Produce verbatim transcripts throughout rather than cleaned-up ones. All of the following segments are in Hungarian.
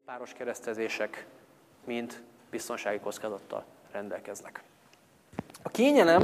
páros keresztezések mind biztonsági kockázattal rendelkeznek. A kényelem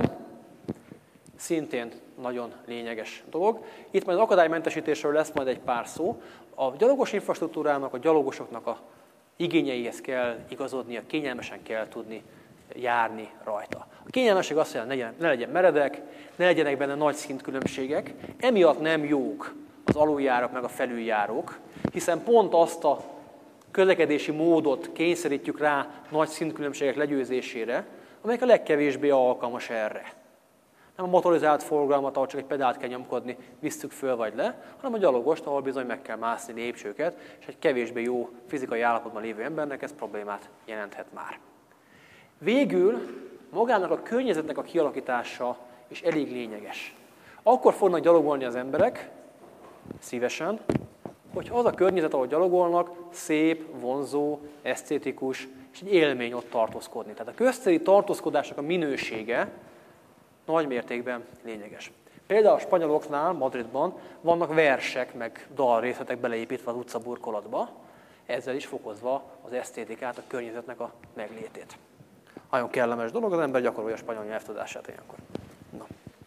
szintén nagyon lényeges dolog. Itt majd az akadálymentesítésről lesz majd egy pár szó. A gyalogos infrastruktúrának, a gyalogosoknak a igényeihez kell igazodnia, kényelmesen kell tudni járni rajta. A kényelmesség azt jelenti, hogy ne legyen meredek, ne legyenek benne nagy szintkülönbségek, emiatt nem jók az aluljárók meg a felüljárók, hiszen pont azt a közlekedési módot kényszerítjük rá nagy szintkülönbségek legyőzésére, amelyek a legkevésbé alkalmas erre. Nem a motorizált forgalmat, ahol csak egy pedált kell nyomkodni, visszük föl vagy le, hanem a gyalogost, ahol bizony meg kell mászni lépcsőket, és egy kevésbé jó fizikai állapotban lévő embernek ez problémát jelenthet már. Végül magának a környezetnek a kialakítása is elég lényeges. Akkor fognak gyalogolni az emberek, szívesen, hogy az a környezet, ahol gyalogolnak, szép, vonzó, esztétikus, és egy élmény ott tartózkodni. Tehát a köztéri tartózkodásnak a minősége nagy mértékben lényeges. Például a spanyoloknál, Madridban vannak versek, meg dalrészletek beleépítve az utcaburkolatba, ezzel is fokozva az esztétikát, a környezetnek a meglétét. Nagyon kellemes dolog, az ember gyakorolja a spanyol nyelvtudását ilyenkor. Na.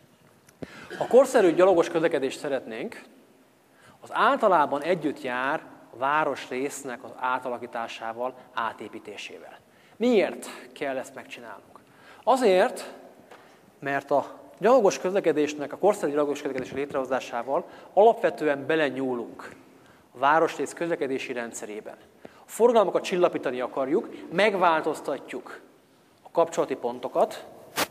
Ha korszerű gyalogos közlekedést szeretnénk, az általában együtt jár a városrésznek az átalakításával, átépítésével. Miért kell ezt megcsinálnunk? Azért, mert a gyalogos közlekedésnek, a korszerű gyalogos közlekedés létrehozásával alapvetően belenyúlunk a városrész közlekedési rendszerében. A forgalmakat csillapítani akarjuk, megváltoztatjuk a kapcsolati pontokat,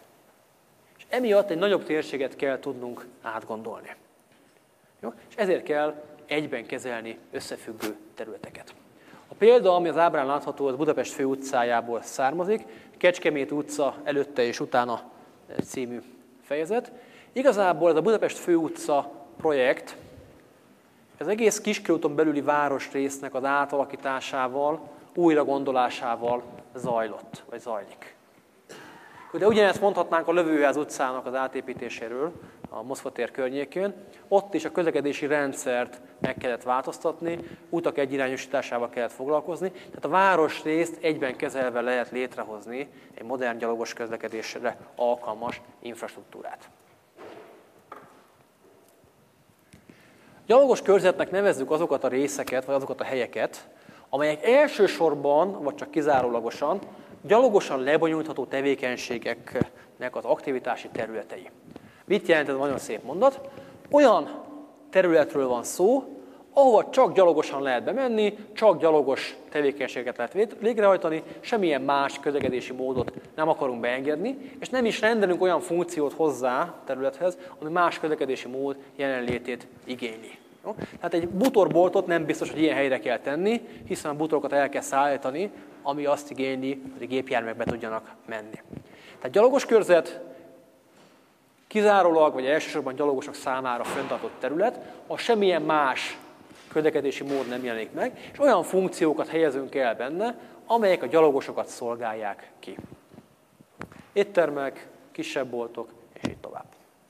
és emiatt egy nagyobb térséget kell tudnunk átgondolni. Jó? És ezért kell egyben kezelni összefüggő területeket. A példa, ami az ábrán látható, az Budapest főutcájából származik, Kecskemét utca előtte és utána című fejezet. Igazából ez a Budapest főutca projekt, az egész Kiskörúton belüli városrésznek az átalakításával, újragondolásával zajlott, vagy zajlik. De ugyanezt mondhatnánk a Lövőház utcának az átépítéséről, a Moszkva tér környékén. Ott is a közlekedési rendszert meg kellett változtatni, utak egyirányosításával kellett foglalkozni, tehát a városrészt egyben kezelve lehet létrehozni egy modern gyalogos közlekedésre alkalmas infrastruktúrát. Gyalogos körzetnek nevezzük azokat a részeket, vagy azokat a helyeket, amelyek elsősorban, vagy csak kizárólagosan gyalogosan lebonyolítható tevékenységeknek az aktivitási területei. Mit jelent ez a nagyon szép mondat? Olyan területről van szó, ahova csak gyalogosan lehet bemenni, csak gyalogos tevékenységet lehet végrehajtani, semmilyen más közlekedési módot nem akarunk beengedni, és nem is rendelünk olyan funkciót hozzá a területhez, ami más közlekedési mód jelenlétét igényli. Jó? Tehát egy bútorboltot nem biztos, hogy ilyen helyre kell tenni, hiszen a bútorokat el kell szállítani, ami azt igényli, hogy a gépjárművek be tudjanak menni. Tehát gyalogos körzet kizárólag, vagy elsősorban gyalogosok számára fenntartott terület, ahol semmilyen más közlekedési mód nem jelenik meg, és olyan funkciókat helyezünk el benne, amelyek a gyalogosokat szolgálják ki. Éttermek, kisebb boltok, és így tovább.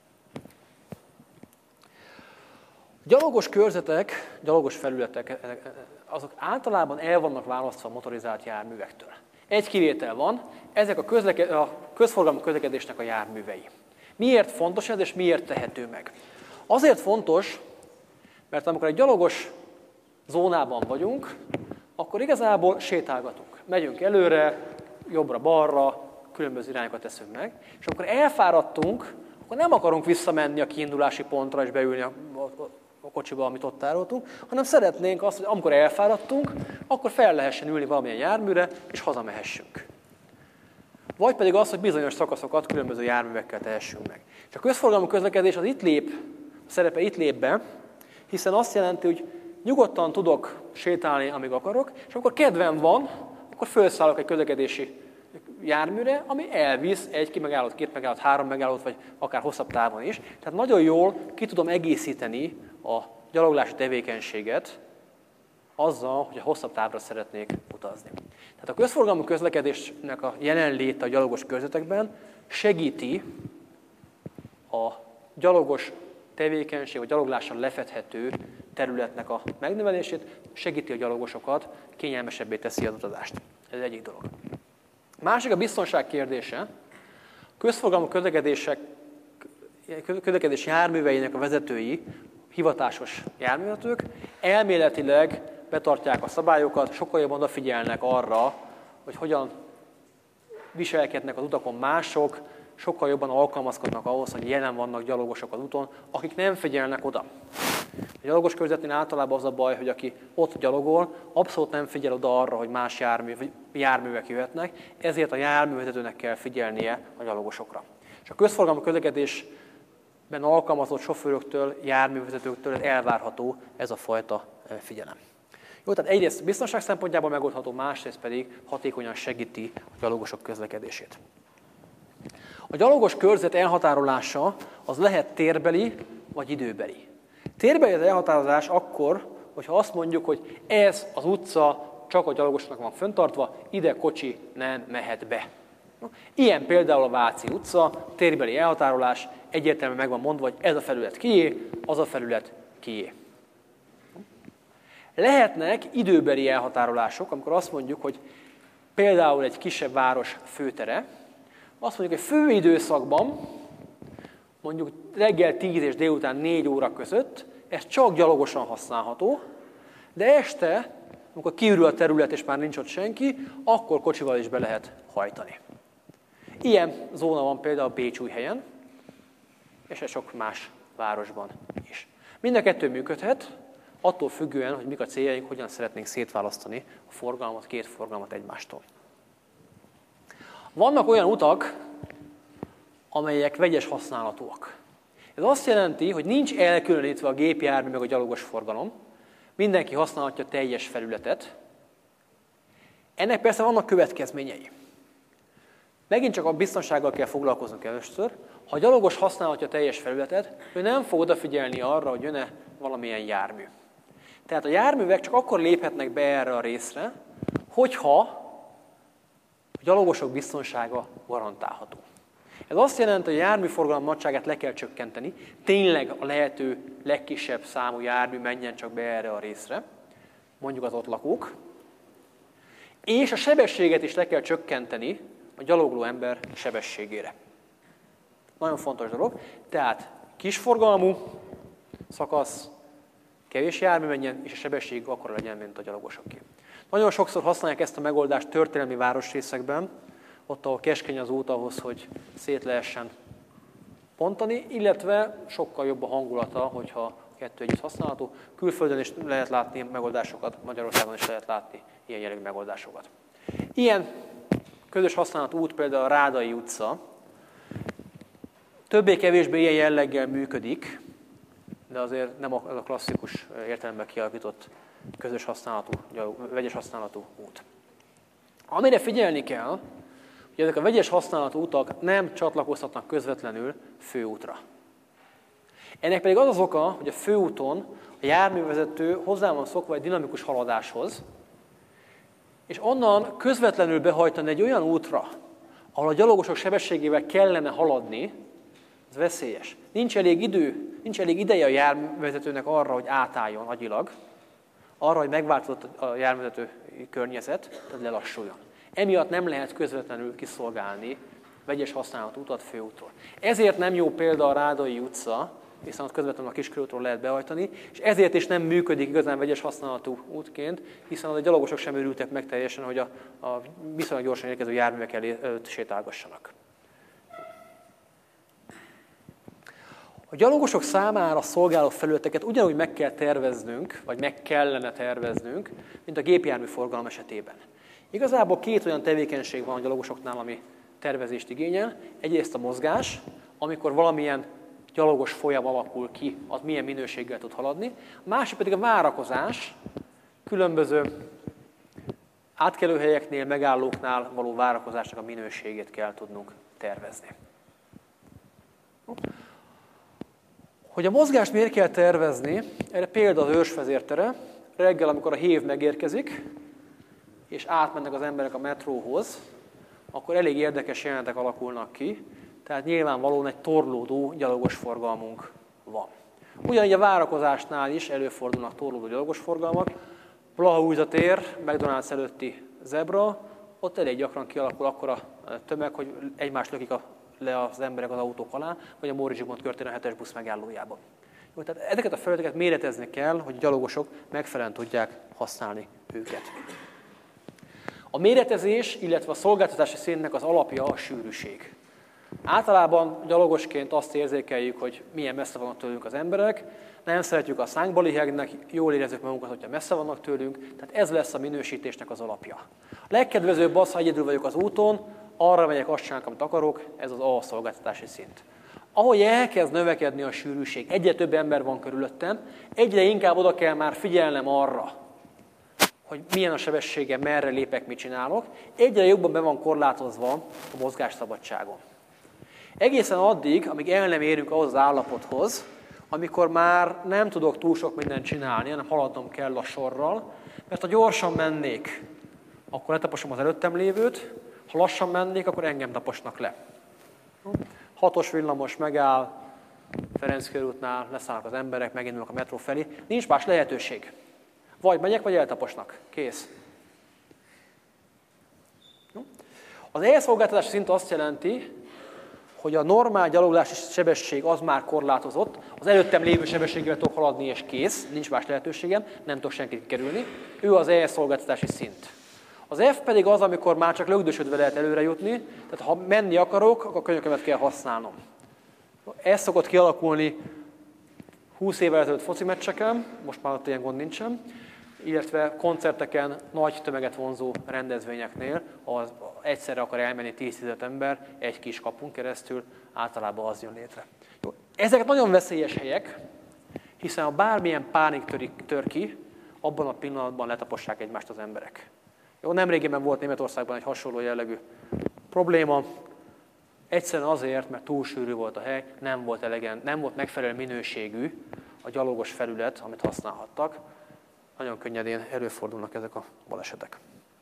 Gyalogos körzetek, gyalogos felületek, azok általában el vannak választva a motorizált járművektől. Egy kivétel van, ezek a, közleked, a közforgalmi közlekedésnek a járművei. Miért fontos ez, és miért tehető meg? Azért fontos, mert amikor egy gyalogos zónában vagyunk, akkor igazából sétálgatunk. Megyünk előre, jobbra-balra, különböző irányokat teszünk meg, és amikor elfáradtunk, akkor nem akarunk visszamenni a kiindulási pontra és beülni a, a, a kocsiba, amit ott tároltunk, hanem szeretnénk azt, hogy amikor elfáradtunk, akkor fel lehessen ülni valamilyen járműre, és hazamehessünk. Vagy pedig az, hogy bizonyos szakaszokat különböző járművekkel tehessünk meg. És a közforgalmi közlekedés az itt lép, a szerepe itt lép be, hiszen azt jelenti, hogy nyugodtan tudok sétálni, amíg akarok, és akkor kedvem van, akkor felszállok egy közlekedési járműre, ami elvisz egy megállót, két megállót, három megállót, vagy akár hosszabb távon is. Tehát nagyon jól ki tudom egészíteni a gyaloglási tevékenységet azzal, hogy a hosszabb távra szeretnék utazni. Tehát a közforgalmi közlekedésnek a jelenléte a gyalogos körzetekben segíti a gyalogos tevékenység, vagy gyaloglással lefedhető területnek a megnövelését, segíti a gyalogosokat, kényelmesebbé teszi az utazást. Ez egyik dolog. Másik a biztonság kérdése. Közforgalmú közlekedések, közlekedés járműveinek a vezetői, hivatásos járművezetők elméletileg betartják a szabályokat, sokkal jobban odafigyelnek arra, hogy hogyan viselkednek az utakon mások, sokkal jobban alkalmazkodnak ahhoz, hogy jelen vannak gyalogosok az úton, akik nem figyelnek oda. A gyalogos körzetén általában az a baj, hogy aki ott gyalogol, abszolút nem figyel oda arra, hogy más jármű, járművek jöhetnek, ezért a járművezetőnek kell figyelnie a gyalogosokra. És a közforgalmú közlekedésben alkalmazott sofőröktől, járművezetőktől elvárható ez a fajta figyelem. Jó, tehát egyrészt biztonság szempontjából megoldható, másrészt pedig hatékonyan segíti a gyalogosok közlekedését. A gyalogos körzet elhatárolása az lehet térbeli vagy időbeli. Térbeli az elhatározás akkor, hogyha azt mondjuk, hogy ez az utca csak a gyalogosnak van fenntartva, ide kocsi nem mehet be. Ilyen például a Váci utca, térbeli elhatárolás, egyértelműen meg van mondva, hogy ez a felület kié, az a felület kié. Lehetnek időbeli elhatárolások, amikor azt mondjuk, hogy például egy kisebb város főtere, azt mondjuk, hogy főidőszakban, mondjuk reggel tíz és délután négy óra között, ez csak gyalogosan használható, de este, amikor kiürül a terület és már nincs ott senki, akkor kocsival is be lehet hajtani. Ilyen zóna van például Bécsújhelyen, és ez sok más városban is. Mind a kettő működhet, attól függően, hogy mik a céljaink, hogyan szeretnénk szétválasztani a forgalmat, két forgalmat egymástól. Vannak olyan utak, amelyek vegyes használatúak. Ez azt jelenti, hogy nincs elkülönítve a gépjármű meg a gyalogos forgalom, mindenki használhatja teljes felületet. Ennek persze vannak következményei. Megint csak a biztonsággal kell foglalkoznunk először. Ha a gyalogos használhatja teljes felületet, ő nem fog odafigyelni arra, hogy jön-e valamilyen jármű. Tehát a járművek csak akkor léphetnek be erre a részre, hogyha a gyalogosok biztonsága garantálható. Ez azt jelenti, hogy a járműforgalom nagyságát le kell csökkenteni, tényleg a lehető legkisebb számú jármű menjen csak be erre a részre, mondjuk az ott lakók, és a sebességet is le kell csökkenteni a gyalogló ember sebességére. Nagyon fontos dolog, tehát kisforgalmú szakasz, kevés jármű menjen, és a sebesség akkora legyen, mint a gyalogosoké. Nagyon sokszor használják ezt a megoldást történelmi városrészekben, ott, ahol keskeny az út ahhoz, hogy szét lehessen pontani, illetve sokkal jobb a hangulata, hogyha a kettő együtt használható. Külföldön is lehet látni megoldásokat, Magyarországon is lehet látni ilyen jellegű megoldásokat. Ilyen közös használatú út például a Rádai utca, többé-kevésbé ilyen jelleggel működik, de azért nem az a klasszikus értelemben kialakított közös használatú, vegyes használatú út. Amire figyelni kell, hogy ezek a vegyes használatú utak nem csatlakozhatnak közvetlenül főútra. Ennek pedig az az oka, hogy a főúton a járművezető hozzá van szokva egy dinamikus haladáshoz, és onnan közvetlenül behajtani egy olyan útra, ahol a gyalogosok sebességével kellene haladni, ez veszélyes. Nincs elég idő, nincs elég ideje a járművezetőnek arra, hogy átálljon agyilag, arra, hogy megváltozott a járművezető környezet, tehát lelassuljon. Emiatt nem lehet közvetlenül kiszolgálni vegyes használatú utat főútról. Ezért nem jó példa a Rádai utca, hiszen ott közvetlenül a Kiskörútról lehet behajtani, és ezért is nem működik igazán vegyes használatú útként, hiszen a gyalogosok sem örültek meg teljesen, hogy a, a viszonylag gyorsan érkező járművek előtt sétálgassanak. A gyalogosok számára szolgáló felületeket ugyanúgy meg kell terveznünk, vagy meg kellene terveznünk, mint a gépjármű forgalom esetében. Igazából két olyan tevékenység van a gyalogosoknál, ami tervezést igényel. Egyrészt a mozgás, amikor valamilyen gyalogos folyam alakul ki, az milyen minőséggel tud haladni. A másik pedig a várakozás, különböző átkelőhelyeknél, megállóknál való várakozásnak a minőségét kell tudnunk tervezni. Hogy a mozgást miért kell tervezni, erre példa az őrsvezértere. Reggel, amikor a hév megérkezik, és átmennek az emberek a metróhoz, akkor elég érdekes jelenetek alakulnak ki, tehát nyilvánvalóan egy torlódó gyalogos forgalmunk van. Ugyanígy a várakozásnál is előfordulnak torlódó gyalogos forgalmak. Blaha tér, McDonald's előtti zebra, ott elég gyakran kialakul akkora tömeg, hogy egymást lökik a, le az emberek az autók alá, vagy a Móricz Zsigmond körtéren a hetes busz megállójában. Jó, tehát ezeket a felületeket méretezni kell, hogy a gyalogosok megfelelően tudják használni őket. A méretezés, illetve a szolgáltatási szintnek az alapja a sűrűség. Általában gyalogosként azt érzékeljük, hogy milyen messze vannak tőlünk az emberek, nem szeretjük a szánkba lihegnek, jól érezzük magunkat, hogyha messze vannak tőlünk, tehát ez lesz a minősítésnek az alapja. A legkedvezőbb az, ha egyedül vagyok az úton, arra megyek, azt csinálok, amit akarok, ez az A szolgáltatási szint. Ahogy elkezd növekedni a sűrűség, egyre több ember van körülöttem, egyre inkább oda kell már figyelnem arra, hogy milyen a sebességem, merre lépek, mit csinálok, egyre jobban be van korlátozva a mozgásszabadságom. Egészen addig, amíg el nem érünk ahhoz az állapothoz, amikor már nem tudok túl sok mindent csinálni, hanem haladnom kell a sorral, mert ha gyorsan mennék, akkor letaposom az előttem lévőt, ha lassan mennék, akkor engem taposnak le. Hatos villamos megáll, Ferenc körútnál leszállnak az emberek, megindulnak a metró felé. Nincs más lehetőség. Vagy megyek, vagy eltaposnak. Kész. Az elszolgáltatási szint azt jelenti, hogy a normál gyaloglási sebesség az már korlátozott, az előttem lévő sebességgel tudok haladni, és kész, nincs más lehetőségem, nem tudok senkit kerülni. Ő az elszolgáltatási szint. Az F pedig az, amikor már csak lögdösödve lehet előre jutni, tehát ha menni akarok, akkor könyökömet kell használnom. Ez szokott kialakulni húsz évvel ezelőtt foci meccseken, most már ott ilyen gond nincsen, illetve koncerteken, nagy tömeget vonzó rendezvényeknél, az egyszerre akar elmenni tíz-tizenöt ember egy kis kapun keresztül, általában az jön létre. Jó. Ezek nagyon veszélyes helyek, hiszen ha bármilyen pánik törik, tör ki, abban a pillanatban letapossák egymást az emberek. Jó, nemrégiben volt Németországban egy hasonló jellegű probléma, egyszerűen azért, mert túl sűrű volt a hely, nem volt, elegen, nem volt megfelelő minőségű a gyalogos felület, amit használhattak. Nagyon könnyedén előfordulnak ezek a balesetek.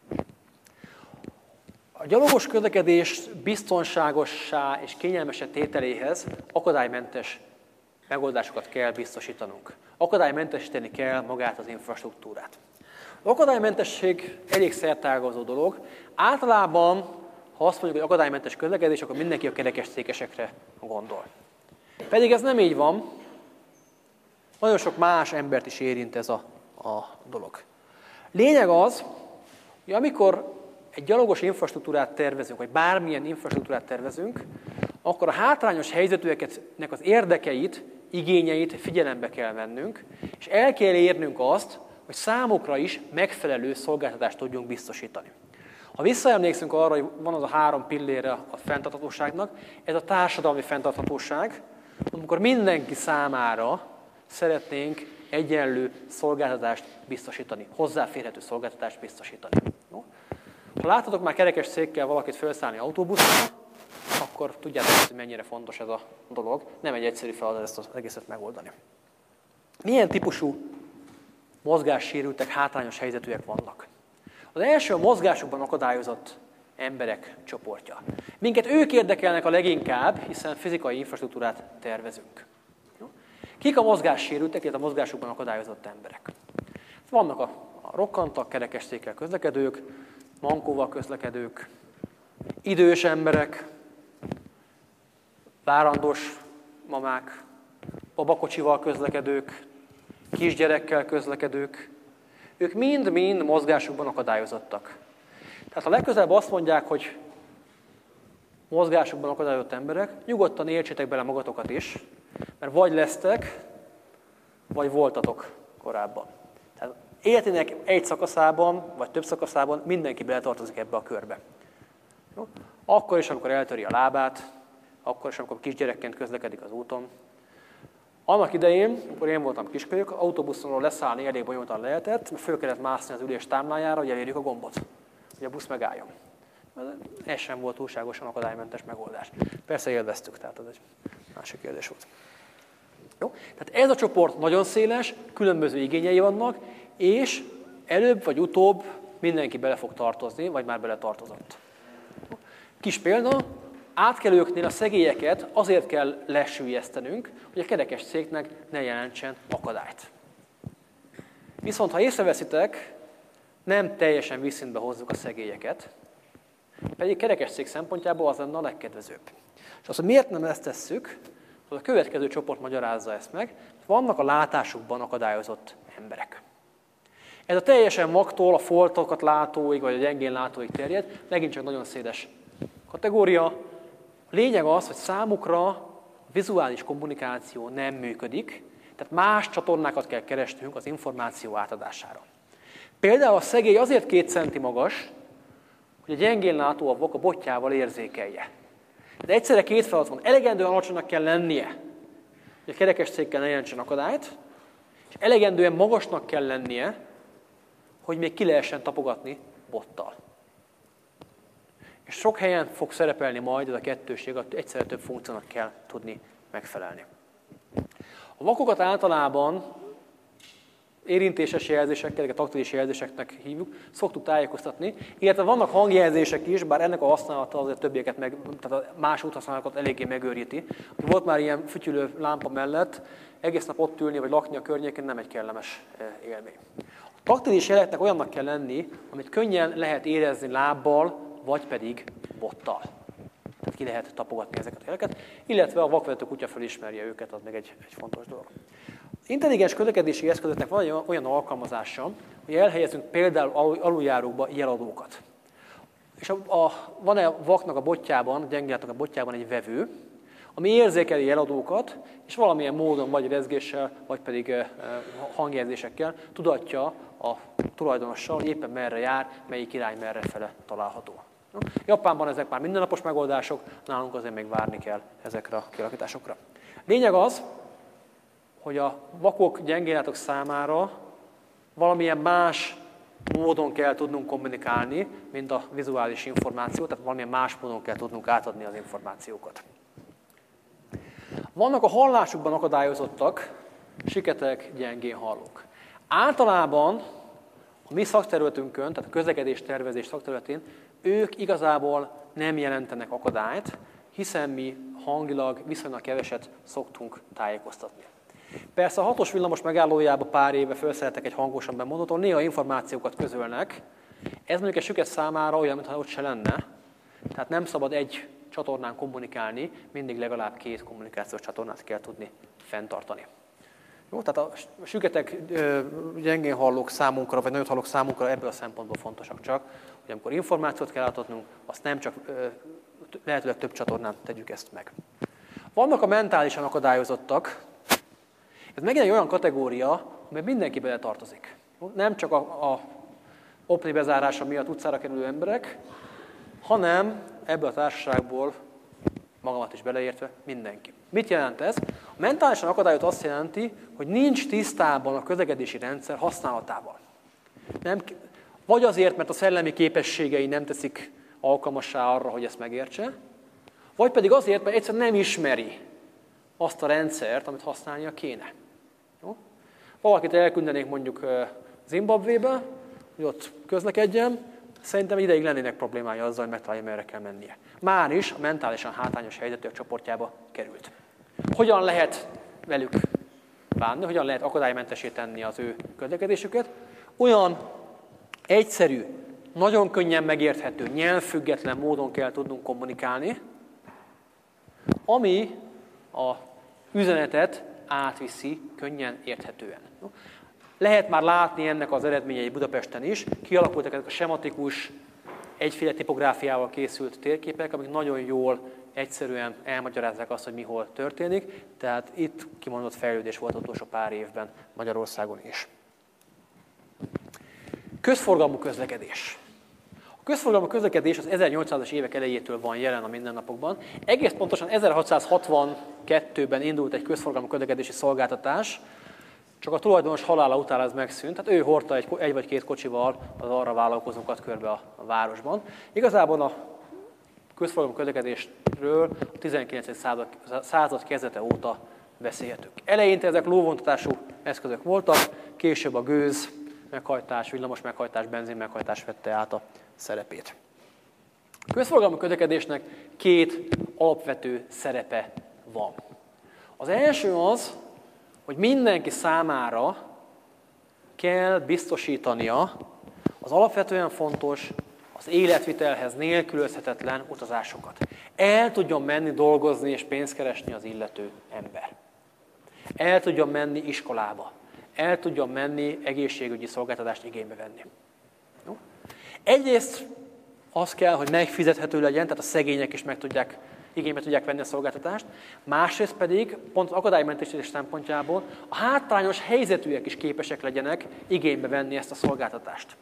A gyalogos közlekedés biztonságossá és kényelmesebb tételéhez akadálymentes megoldásokat kell biztosítanunk. Akadálymentesíteni kell magát az infrastruktúrát. Az akadálymentesség elég szertágazó dolog. Általában, ha azt mondjuk, hogy akadálymentes közlekedés, akkor mindenki a kerekesszékesekre gondol. Pedig ez nem így van. Nagyon sok más embert is érint ez a, a dolog. Lényeg az, hogy amikor egy gyalogos infrastruktúrát tervezünk, vagy bármilyen infrastruktúrát tervezünk, akkor a hátrányos helyzetűeknek az érdekeit, igényeit figyelembe kell vennünk, és el kell érnünk azt, hogy számukra is megfelelő szolgáltatást tudjunk biztosítani. Ha visszaemlékszünk arra, hogy van az a három pillére a fenntarthatóságnak, ez a társadalmi fenntarthatóság, amikor mindenki számára szeretnénk egyenlő szolgáltatást biztosítani, hozzáférhető szolgáltatást biztosítani. No? Ha láthatok már kerekes székkel valakit felszállni autóbuszra, akkor tudjátok, hogy mennyire fontos ez a dolog. Nem egy egyszerű feladat ezt az egészet megoldani. Milyen típusú mozgássérültek, hátrányos helyzetűek vannak? Az első a mozgásukban akadályozott emberek csoportja. Minket ők érdekelnek a leginkább, hiszen fizikai infrastruktúrát tervezünk. Kik a mozgássérültek, illetve a mozgásukban akadályozott emberek? Vannak a, a rokkantak, kerekesszékkel közlekedők, mankóval közlekedők, idős emberek, várandós mamák, babakocsival közlekedők, kisgyerekkel közlekedők, ők mind-mind mozgásukban akadályozottak. Tehát ha legközelebb azt mondják, hogy mozgásukban akadályozott emberek, nyugodtan értsétek bele magatokat is, mert vagy lesztek, vagy voltatok korábban. Tehát életének egy szakaszában, vagy több szakaszában mindenki beletartozik ebbe a körbe. Jó? Akkor is, amikor eltöri a lábát, akkor is, amikor kisgyerekként közlekedik az úton. Annak idején, amikor én voltam kiskölyök, autóbuszonról leszállni elég bonyolultan lehetett, mert föl kellett mászni az ülés támlájára, hogy elérjük a gombot, hogy a busz megálljon. Ez sem volt túlságosan akadálymentes megoldás. Persze élveztük, tehát ez egy másik kérdés volt. Jó? Tehát ez a csoport nagyon széles, különböző igényei vannak, és előbb vagy utóbb mindenki bele fog tartozni, vagy már bele tartozott. Kis példa, átkelőknél a szegélyeket azért kell lesüllyesztenünk, hogy a kerekes cégnek ne jelentsen akadályt. Viszont ha észreveszitek, nem teljesen vízszintbe hozzuk a szegélyeket, pedig kerekes cég szempontjából az lenne a legkedvezőbb. És azt, hogy miért nem ezt tesszük, az a következő csoport magyarázza ezt meg. Vannak a látásukban akadályozott emberek. Ez a teljesen vaktól a foltokat látóig, vagy a gyengén látóig terjed, megint csak nagyon széles kategória. A lényeg az, hogy számukra a vizuális kommunikáció nem működik, tehát más csatornákat kell keresnünk az információ átadására. Például a szegély azért két centi magas, hogy a gyengén látó a vak a botjával érzékelje. De egyszerre két feladat van. Elegendően alacsonynak kell lennie, hogy a kerekes cégkel ne jelentsen akadályt, és elegendően magasnak kell lennie, hogy még ki lehessen tapogatni bottal. És sok helyen fog szerepelni majd ez a kettőség, hogy egyszerre több funkciónak kell tudni megfelelni. A vakokat általában érintéses jelzésekkel, a taktilis jelzéseknek hívjuk, szoktuk tájékoztatni, illetve vannak hangjelzések is, bár ennek a használata azért többieket, meg, tehát a más úthasználatokat eléggé megőríti. Volt már ilyen fütyülő lámpa mellett, egész nap ott ülni vagy lakni a környéken nem egy kellemes élmény. A taktilis jeleknek olyannak kell lenni, amit könnyen lehet érezni lábbal, vagy pedig bottal. Tehát ki lehet tapogatni ezeket a jeleket, illetve a vakvezető kutya felismerje őket, az meg egy, egy fontos dolog. Intelligens közlekedési eszközöknek van egy olyan alkalmazása, hogy elhelyezünk például aluljárókba jeladókat. És a, a, van-e a vaknak a botjában, a gyengélátók a botjában egy vevő, ami érzékeli jeladókat, és valamilyen módon, vagy rezgéssel, vagy pedig e, hangjelzésekkel tudatja a tulajdonossal, hogy éppen merre jár, melyik irány merre fele található. Japánban ezek már mindennapos megoldások, nálunk azért még várni kell ezekre a kialakításokra. Lényeg az, hogy a vakok, gyengénlátók számára valamilyen más módon kell tudnunk kommunikálni, mint a vizuális információ, tehát valamilyen más módon kell tudnunk átadni az információkat. Vannak a hallásukban akadályozottak, siketek, gyengén hallók. Általában a mi szakterületünkön, tehát a közlekedés tervezés szakterületén ők igazából nem jelentenek akadályt, hiszen mi hangilag viszonylag keveset szoktunk tájékoztatni. Persze a hatos villamos megállójába pár éve felszereltek egy hangosan bemondót, néha információkat közölnek. Ez mondjuk egy süket számára olyan, mintha ott se lenne. Tehát nem szabad egy csatornán kommunikálni, mindig legalább két kommunikációs csatornát kell tudni fenntartani. Jó, tehát a süketek, gyengén hallók számunkra, vagy nagyot hallók számunkra ebből a szempontból fontosak csak, hogy amikor információt kell átadnunk, azt nem csak lehetőleg több csatornán tegyük ezt meg. Vannak a mentálisan akadályozottak. Ez megint egy olyan kategória, amely mindenki bele tartozik. Nem csak a, a opni bezárása miatt utcára kerülő emberek, hanem ebből a társaságból, magamat is beleértve, mindenki. Mit jelent ez? A mentálisan akadályot azt jelenti, hogy nincs tisztában a közlekedési rendszer használatával. Nem, vagy azért, mert a szellemi képességei nem teszik alkalmassá arra, hogy ezt megértse, vagy pedig azért, mert egyszerűen nem ismeri azt a rendszert, amit használnia kéne. Jó? Valakit elküldenék mondjuk Zimbabvébe, hogy ott közlekedjen, szerintem ideig lennének problémái azzal, hogy megtalálja, merre kell mennie. Már is a mentálisan hátrányos helyzetűek csoportjába került. Hogyan lehet velük bánni, hogyan lehet akadálymentessé tenni az ő közlekedésüket? Olyan egyszerű, nagyon könnyen megérthető, nyelvfüggetlen módon kell tudnunk kommunikálni, ami a üzenetet átviszi könnyen érthetően. Lehet már látni ennek az eredményei Budapesten is, kialakultak ezek a sematikus, egyféle tipográfiával készült térképek, amik nagyon jól, egyszerűen elmagyarázzák azt, hogy mi hol történik, tehát itt kimondott fejlődés volt az utolsó pár évben Magyarországon is. Közforgalmú közlekedés. A közforgalmú közlekedés az ezernyolcszázas évek elejétől van jelen a mindennapokban. Egész pontosan ezerhatszázhatvankettőben indult egy közforgalmú közlekedési szolgáltatás, csak a tulajdonos halála után ez megszűnt, tehát ő hordta egy, egy vagy két kocsival az arra vállalkozókat körbe a, a városban. Igazából a közforgalmú közlekedésről a tizenkilencedik század, század kezdete óta beszélhetünk. Eleinte ezek lóvontatású eszközök voltak, később a gőz meghajtás, villamos meghajtás, benzin meghajtás vette át a szerepét. A közforgalmú közlekedésnek két alapvető szerepe van. Az első az, hogy mindenki számára kell biztosítania az alapvetően fontos, az életvitelhez nélkülözhetetlen utazásokat. El tudjon menni dolgozni és pénzt keresni az illető ember. El tudjon menni iskolába. El tudjon menni egészségügyi szolgáltatást igénybe venni. Jó? Egyrészt az kell, hogy megfizethető legyen, tehát a szegények is meg tudják, igénybe tudják venni a szolgáltatást. Másrészt pedig, pont az akadálymentesítés szempontjából, a hátrányos helyzetűek is képesek legyenek igénybe venni ezt a szolgáltatást.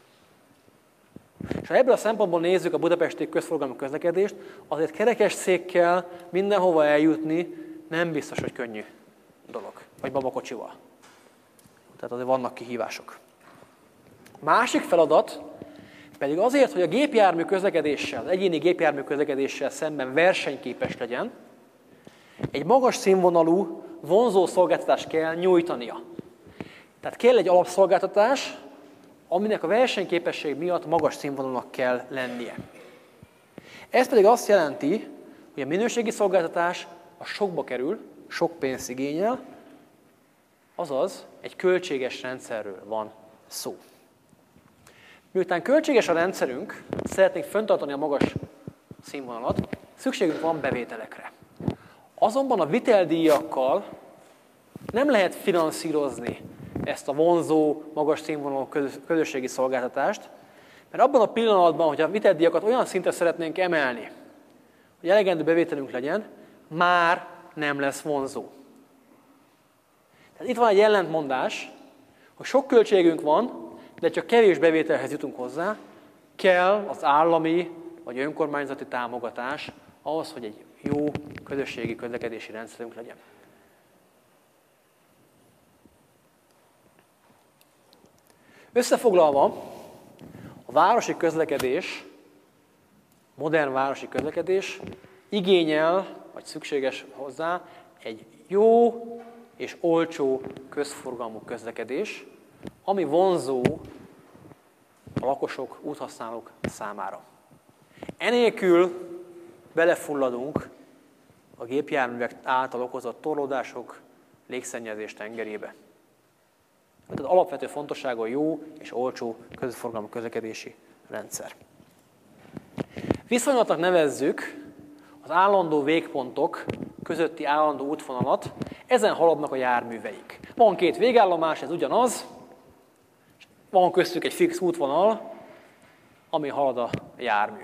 És ha ebből a szempontból nézzük a budapesti közforgalmi közlekedést, azért kerekesszékkel mindenhova eljutni nem biztos, hogy könnyű dolog, vagy babakocsival. Tehát azért vannak kihívások. A másik feladat pedig azért, hogy a gépjármű közlekedéssel, az egyéni gépjármű közlekedéssel szemben versenyképes legyen, egy magas színvonalú, vonzó szolgáltatást kell nyújtania. Tehát kell egy alapszolgáltatás, aminek a versenyképesség miatt magas színvonalúnak kell lennie. Ez pedig azt jelenti, hogy a minőségi szolgáltatás a sokba kerül, sok pénzt igényel, azaz egy költséges rendszerről van szó. Miután költséges a rendszerünk, szeretnénk fenntartani a magas színvonalat, szükségünk van bevételekre. Azonban a viteldíjakkal nem lehet finanszírozni ezt a vonzó, magas színvonalú közösségi szolgáltatást, mert abban a pillanatban, hogy a viteldíjakat olyan szintre szeretnénk emelni, hogy elegendő bevételünk legyen, már nem lesz vonzó. Tehát itt van egy ellentmondás, hogy sok költségünk van, de csak kevés bevételhez jutunk hozzá, kell az állami vagy önkormányzati támogatás ahhoz, hogy egy jó közösségi közlekedési rendszerünk legyen. Összefoglalva, a városi közlekedés, modern városi közlekedés igényel, vagy szükséges hozzá egy jó és olcsó közforgalmú közlekedés, ami vonzó a lakosok, úthasználók számára. Enélkül belefulladunk a gépjárművek által okozott torlódások, légszennyezés tengerébe. Tehát alapvető fontossága a jó és olcsó közforgalmú közlekedési rendszer. Viszonylatnak nevezzük az állandó végpontok közötti állandó útvonalat, ezen haladnak a járműveik. Van két végállomás, ez ugyanaz, van köztük egy fix útvonal, ami halad a jármű.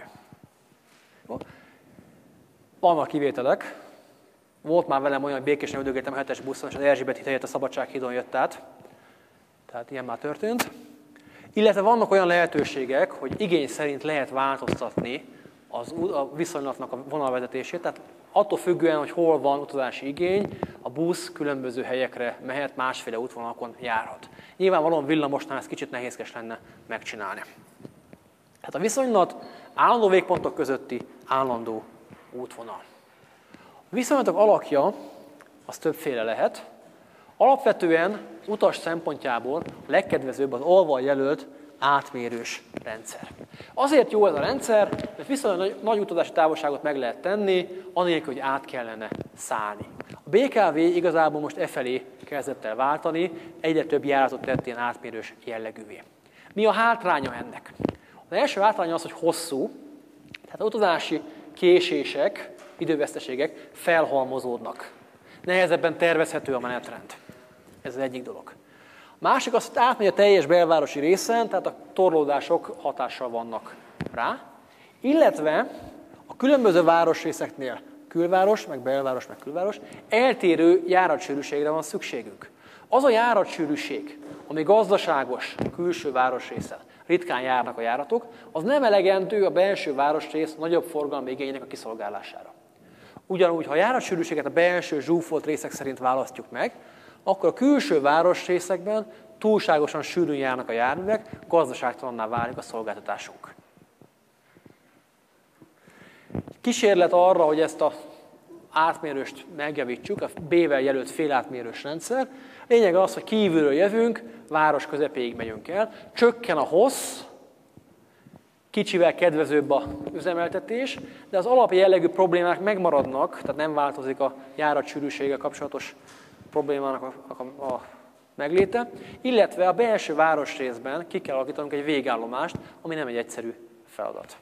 Vannak kivételek. Volt már velem olyan, hogy békésen üldögéltem a hetes buszon, és az Erzsébet híd helyett a Szabadsághídon jött át. Tehát ilyen már történt. Illetve vannak olyan lehetőségek, hogy igény szerint lehet változtatni az, a viszonylatnak a vonalvezetését. Tehát attól függően, hogy hol van utazási igény, a busz különböző helyekre mehet, másféle útvonalakon járhat. Nyilvánvalóan villamosnál ez kicsit nehézkes lenne megcsinálni. Tehát a viszonylat állandó végpontok közötti állandó útvonal. A viszonylatok alakja az többféle lehet. Alapvetően az utas szempontjából a legkedvezőbb az olval jelölt átmérős rendszer. Azért jó ez a rendszer, mert viszonylag nagy, nagy utazási távolságot meg lehet tenni, anélkül, hogy át kellene szállni. A bé ká vé igazából most e felé kezdett el váltani, egyre több járatot tett ilyen átmérős jellegűvé. Mi a hátránya ennek? Az első hátránya az, hogy hosszú, tehát az utazási késések, időveszteségek felhalmozódnak. Nehezebben tervezhető a menetrend. Ez az egyik dolog. A másik az, hogy átmegy a teljes belvárosi részen, tehát a torlódások hatással vannak rá, illetve a különböző városrészeknél, külváros, meg belváros, meg külváros, eltérő járatsűrűségre van szükségünk. Az a járatsűrűség, ami gazdaságos külső városrészen, ritkán járnak a járatok, az nem elegendő a belső városrész nagyobb forgalmi igényének a kiszolgálására. Ugyanúgy, ha a járatsűrűséget a belső zsúfolt részek szerint választjuk meg, akkor a külső városrészekben túlságosan sűrűn járnak a járművek, gazdaságtalanná válik a szolgáltatásunk. Kísérlet arra, hogy ezt az átmérőst megjavítsuk, a B-vel jelölt félátmérős rendszer. Lényeg az, hogy kívülről jövünk, város közepéig megyünk el, csökken a hossz, kicsivel kedvezőbb a üzemeltetés, de az alapjellegű problémák megmaradnak, tehát nem változik a járatsűrűséggel kapcsolatos problémának a, a, a megléte, illetve a belső városrészben ki kell alakítanunk egy végállomást, ami nem egy egyszerű feladat.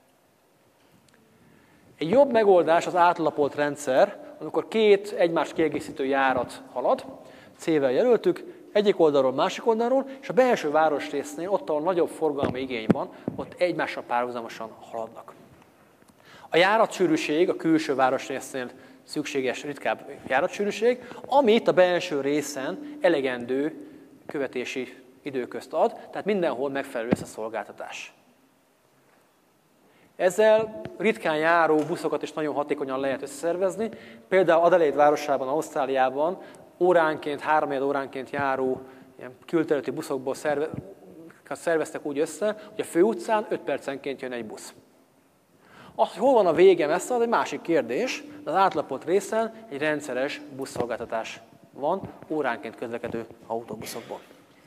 Egy jobb megoldás az átlapolt rendszer, amikor két egymást kiegészítő járat halad, C-vel jelöltük, egyik oldalról, másik oldalról, és a belső városrésznél, ott, ahol nagyobb forgalmi igény van, ott egymással párhuzamosan haladnak. A járatsűrűség a külső városrésznél szükséges ritkább járatsűrűség, amit a belső részen elegendő követési időközt ad, tehát mindenhol megfelelő lesz a szolgáltatás. Ezzel ritkán járó buszokat is nagyon hatékonyan lehet összeszervezni. Például Adelaide városában, Ausztráliában óránként, három óránként járó ilyen külterületi buszokból szerve, szerveztek úgy össze, hogy a főutcán öt percenként jön egy busz. Az, hogy hol van a vége messze, az egy másik kérdés, de az átlapolt részen egy rendszeres buszszolgáltatás van óránként közlekedő autóbuszokból.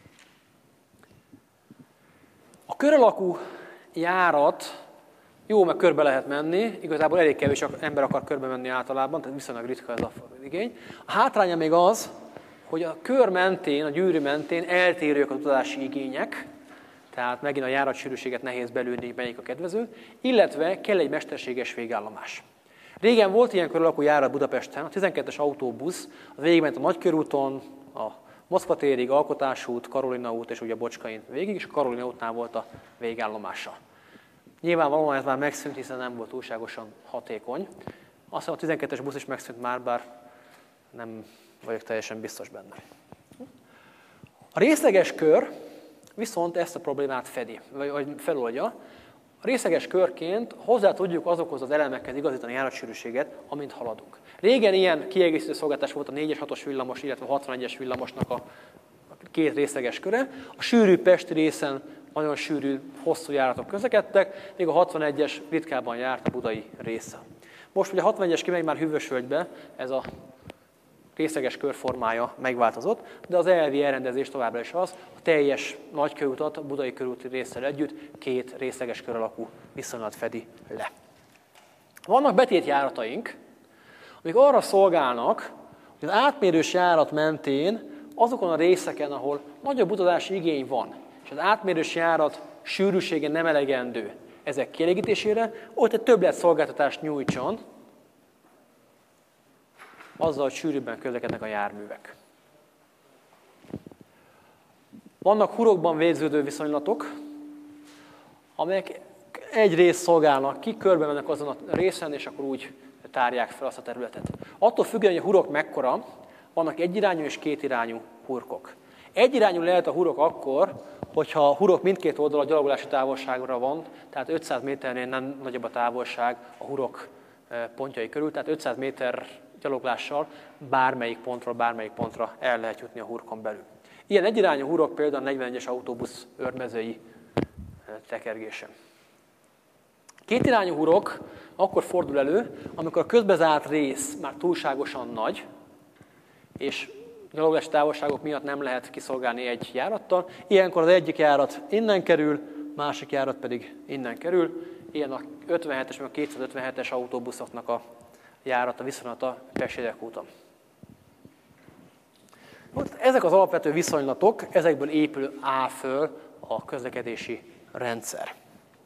A kör alakú járat jó, meg körbe lehet menni, igazából elég kevés ember akar körbe menni általában, tehát viszonylag ritka ez az igény. A hátránya még az, hogy a kör mentén, a gyűrű mentén eltérőek az utazási igények, tehát megint a járatsűrűséget nehéz belőni, melyik a kedvező, illetve kell egy mesterséges végállomás. Régen volt ilyen kör alakú járat Budapesten, a tizenkettes autóbusz, az végigment a Nagykörúton, a Moszkva térig, Alkotás út, Karolina út és ugye a Bocskain végig, és a Karolina útnál volt a végállomása. Nyilvánvalóan ez már megszűnt, hiszen nem volt túlságosan hatékony. Aztán a tizenkettes busz is megszűnt már, bár nem vagyok teljesen biztos benne. A részleges kör viszont ezt a problémát fedi, vagy feloldja. A részleges körként hozzá tudjuk azokhoz az elemekhez igazítani a járatsűrűséget, amint haladunk. Régen ilyen kiegészítő szolgáltatás volt a négyes, hatos villamos, illetve a hatvanegyes villamosnak a két részleges köre. A sűrű pesti részen nagyon sűrű, hosszú járatok közlekedtek, még a hatvanegyes ritkábban járt a budai része. Most ugye a hatvanegyes kimegy már Hűvösvölgybe, ez a részleges körformája megváltozott, de az elvi elrendezés továbbra is az, a teljes Nagykörútat, a budai körúti résszel együtt két részleges kör alakú viszonylat fedi le. Vannak betétjárataink, amik arra szolgálnak, hogy az átmérős járat mentén azokon a részeken, ahol nagyobb utazási igény van, és az átmérős járat sűrűsége nem elegendő ezek kielégítésére, ott egy többlet szolgáltatást nyújtson, azzal, hogy sűrűbben közlekednek a járművek. Vannak hurokban végződő viszonylatok, amelyek egy részt szolgálnak ki, körbe mennek azon a részen, és akkor úgy tárják fel azt a területet. Attól függően, hogy a hurok mekkora, vannak egyirányú és kétirányú hurkok. Egyirányú lehet a hurok akkor, hogyha a hurok mindkét oldala gyalogolási távolságra van, tehát ötszáz méternél nem nagyobb a távolság a hurok pontjai körül, tehát ötszáz méter gyaloglással bármelyik pontról, bármelyik pontra el lehet jutni a hurkon belül. Ilyen egyirányú hurok például a negyvenegyes autóbusz őrmezői tekergése. Kétirányú hurok akkor fordul elő, amikor a közbezárt rész már túlságosan nagy, és gyaloglási távolságok miatt nem lehet kiszolgálni egy járattal. Ilyenkor az egyik járat innen kerül, másik járat pedig innen kerül. Ilyen a ötvenhetes, meg a kétszázötvenhetes autóbuszoknak a járata, viszonylata Pest-Hideg úton. Ezek az alapvető viszonylatok, ezekből épül áll föl a közlekedési rendszer.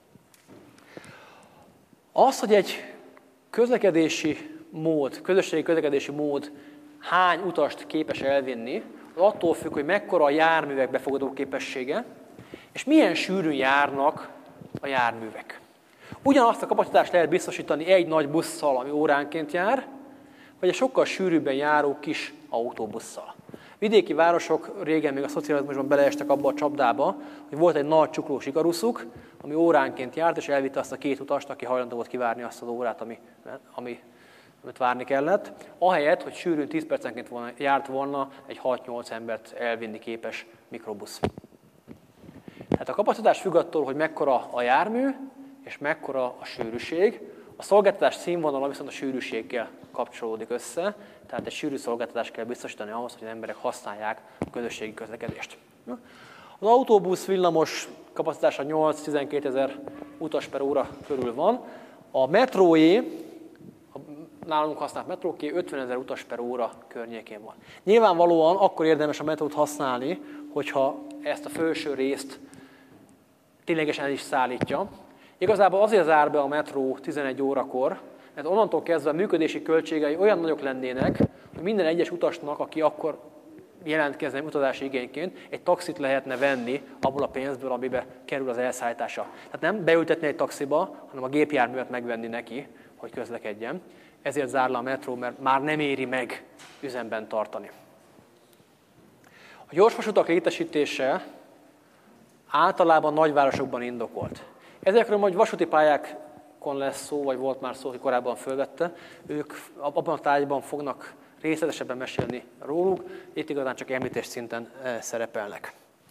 Az, hogy egy közlekedési mód, közösségi közlekedési mód hány utast képes elvinni, az attól függ, hogy mekkora a járművek befogadó képessége, és milyen sűrűn járnak a járművek. Ugyanazt a kapacitást lehet biztosítani egy nagy busszal, ami óránként jár, vagy egy sokkal sűrűbben járó kis autóbusszal. Vidéki városok régen még a szocializmusban beleestek abba a csapdába, hogy volt egy nagy csuklós ikaruszuk, ami óránként járt, és elvitte azt a két utast, aki hajlandó volt kivárni azt az órát, ami, ami, amit várni kellett. Ahelyett, hogy sűrűn tíz percenként volna, járt volna egy hat-nyolc embert elvinni képes mikrobusz. Tehát a kapacitás függ attól, hogy mekkora a jármű, és mekkora a sűrűség. A szolgáltatás színvonala viszont a sűrűséggel kapcsolódik össze, tehát egy sűrű szolgáltatást kell biztosítani ahhoz, hogy az emberek használják a közösségi közlekedést. Az autóbusz villamos kapacitása nyolc-tizenkét ezer utas per óra körül van. A metróé, a nálunk használt metróké ötven ezer utas per óra környékén van. Nyilvánvalóan akkor érdemes a metrót használni, hogyha ezt a felső részt ténylegesen el is szállítja. Igazából azért zár be a metró tizenegy órakor, mert onnantól kezdve a működési költségei olyan nagyok lennének, hogy minden egyes utasnak, aki akkor jelentkezne utazási igényként, egy taxit lehetne venni abból a pénzből, amibe kerül az elszállítása. Tehát nem beültetni egy taxiba, hanem a gépjárművet megvenni neki, hogy közlekedjen. Ezért zár le a metró, mert már nem éri meg üzemben tartani. A gyorsvasutak létesítése általában nagyvárosokban indokolt. Ezekről majd vasúti pályákon lesz szó, vagy volt már szó, hogy korábban fölvette. Ők abban a tárgyban fognak részletesebben mesélni róluk, itt igazán csak említés szinten szerepelnek.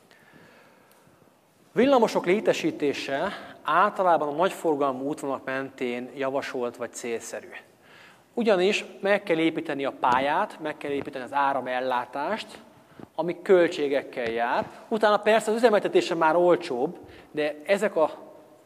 Villamosok létesítése általában a nagyforgalmú útvonalak mentén javasolt vagy célszerű. Ugyanis meg kell építeni a pályát, meg kell építeni az áramellátást, ami költségekkel jár. Utána persze az üzemeltetése már olcsóbb, de ezek a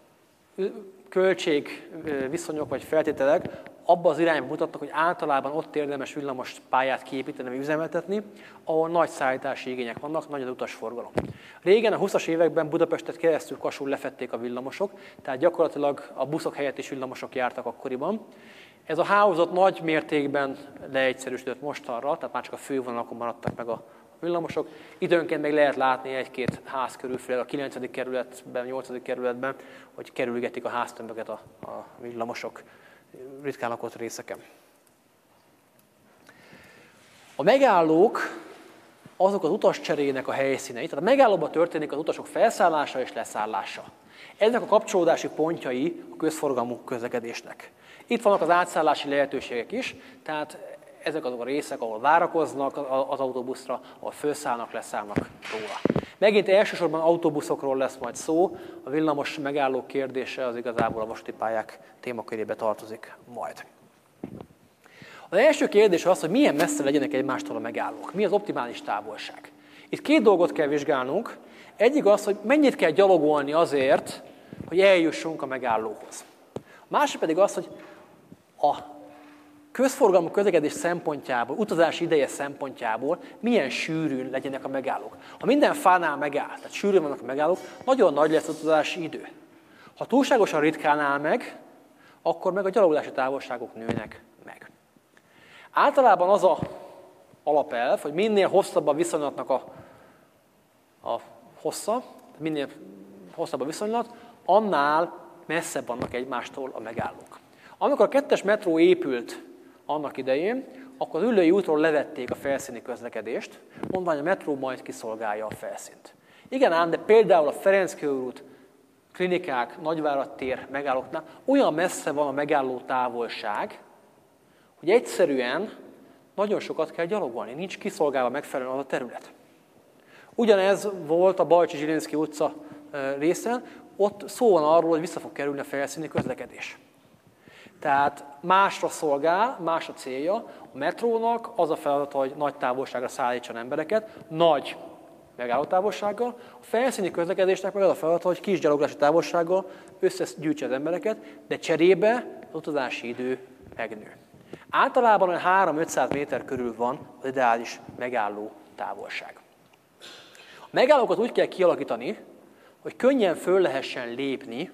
költségviszonyok vagy feltételek abba az irányba mutatnak, hogy általában ott érdemes villamos pályát kiépíteni, vagy üzemeltetni, ahol nagy szállítási igények vannak, nagy az utasforgalom. Régen a húszas években Budapestet keresztül Kasul lefették a villamosok, tehát gyakorlatilag a buszok helyett is villamosok jártak akkoriban. Ez a hálózat nagy mértékben leegyszerűsödött mostanra, tehát már csak a fővonalakon maradtak meg a villamosok. Időnként még lehet látni egy-két ház körül, főleg a kilencedik kerületben, nyolcadik kerületben, hogy kerülgetik a háztömböket a, a villamosok ritkán lakott részeken. A megállók azok az utascserének a helyszínei, tehát a megállóban történik az utasok felszállása és leszállása. Ezek a kapcsolódási pontjai a közforgalmú közlekedésnek. Itt vannak az átszállási lehetőségek is, tehát ezek azok a részek, ahol várakoznak az autóbuszra, ahol felszállnak, leszállnak róla. Megint elsősorban autóbuszokról lesz majd szó, a villamos megállók kérdése az igazából a vasúti pályák témakörébe tartozik majd. Az első kérdés az, hogy milyen messze legyenek egymástól a megállók, mi az optimális távolság. Itt két dolgot kell vizsgálnunk, egyik az, hogy mennyit kell gyalogolni azért, hogy eljussunk a megállóhoz. A másik pedig az, hogy a közforgalmú közlekedés szempontjából, utazási ideje szempontjából milyen sűrűn legyenek a megállók. Ha minden fánál megáll, tehát sűrűn vannak a megállók, nagyon nagy lesz az utazási idő. Ha túlságosan ritkán áll meg, akkor meg a gyalogolási távolságok nőnek meg. Általában az a alapelv, hogy minél hosszabb a viszonylatnak a, a hossza, minél hosszabb a viszonylat, annál messzebb vannak egymástól a megállók. Amikor a kettes metró épült annak idején, akkor az Üllői útról levették a felszíni közlekedést, mondván, hogy a metró majd kiszolgálja a felszínt. Igen ám, de például a Ferenc körút, klinikák, Nagyvárad tér megállóknál olyan messze van a megálló távolság, hogy egyszerűen nagyon sokat kell gyalogolni, nincs kiszolgálva megfelelően az a terület. Ugyanez volt a Bajcsi-Zsilinszky utca részen, ott szó van arról, hogy vissza fog kerülni a felszíni közlekedés. Tehát másra szolgál, más a célja. A metrónak az a feladata, hogy nagy távolságra szállítson embereket, nagy megállótávolsággal. A felszíni közlekedésnek meg az a feladata, hogy kis gyaloglási távolsággal összegyűjtse az embereket, de cserébe az utazási idő megnő. Általában olyan három-ötszáz méter körül van az ideális megálló távolság. A megállókat úgy kell kialakítani, hogy könnyen föl lehessen lépni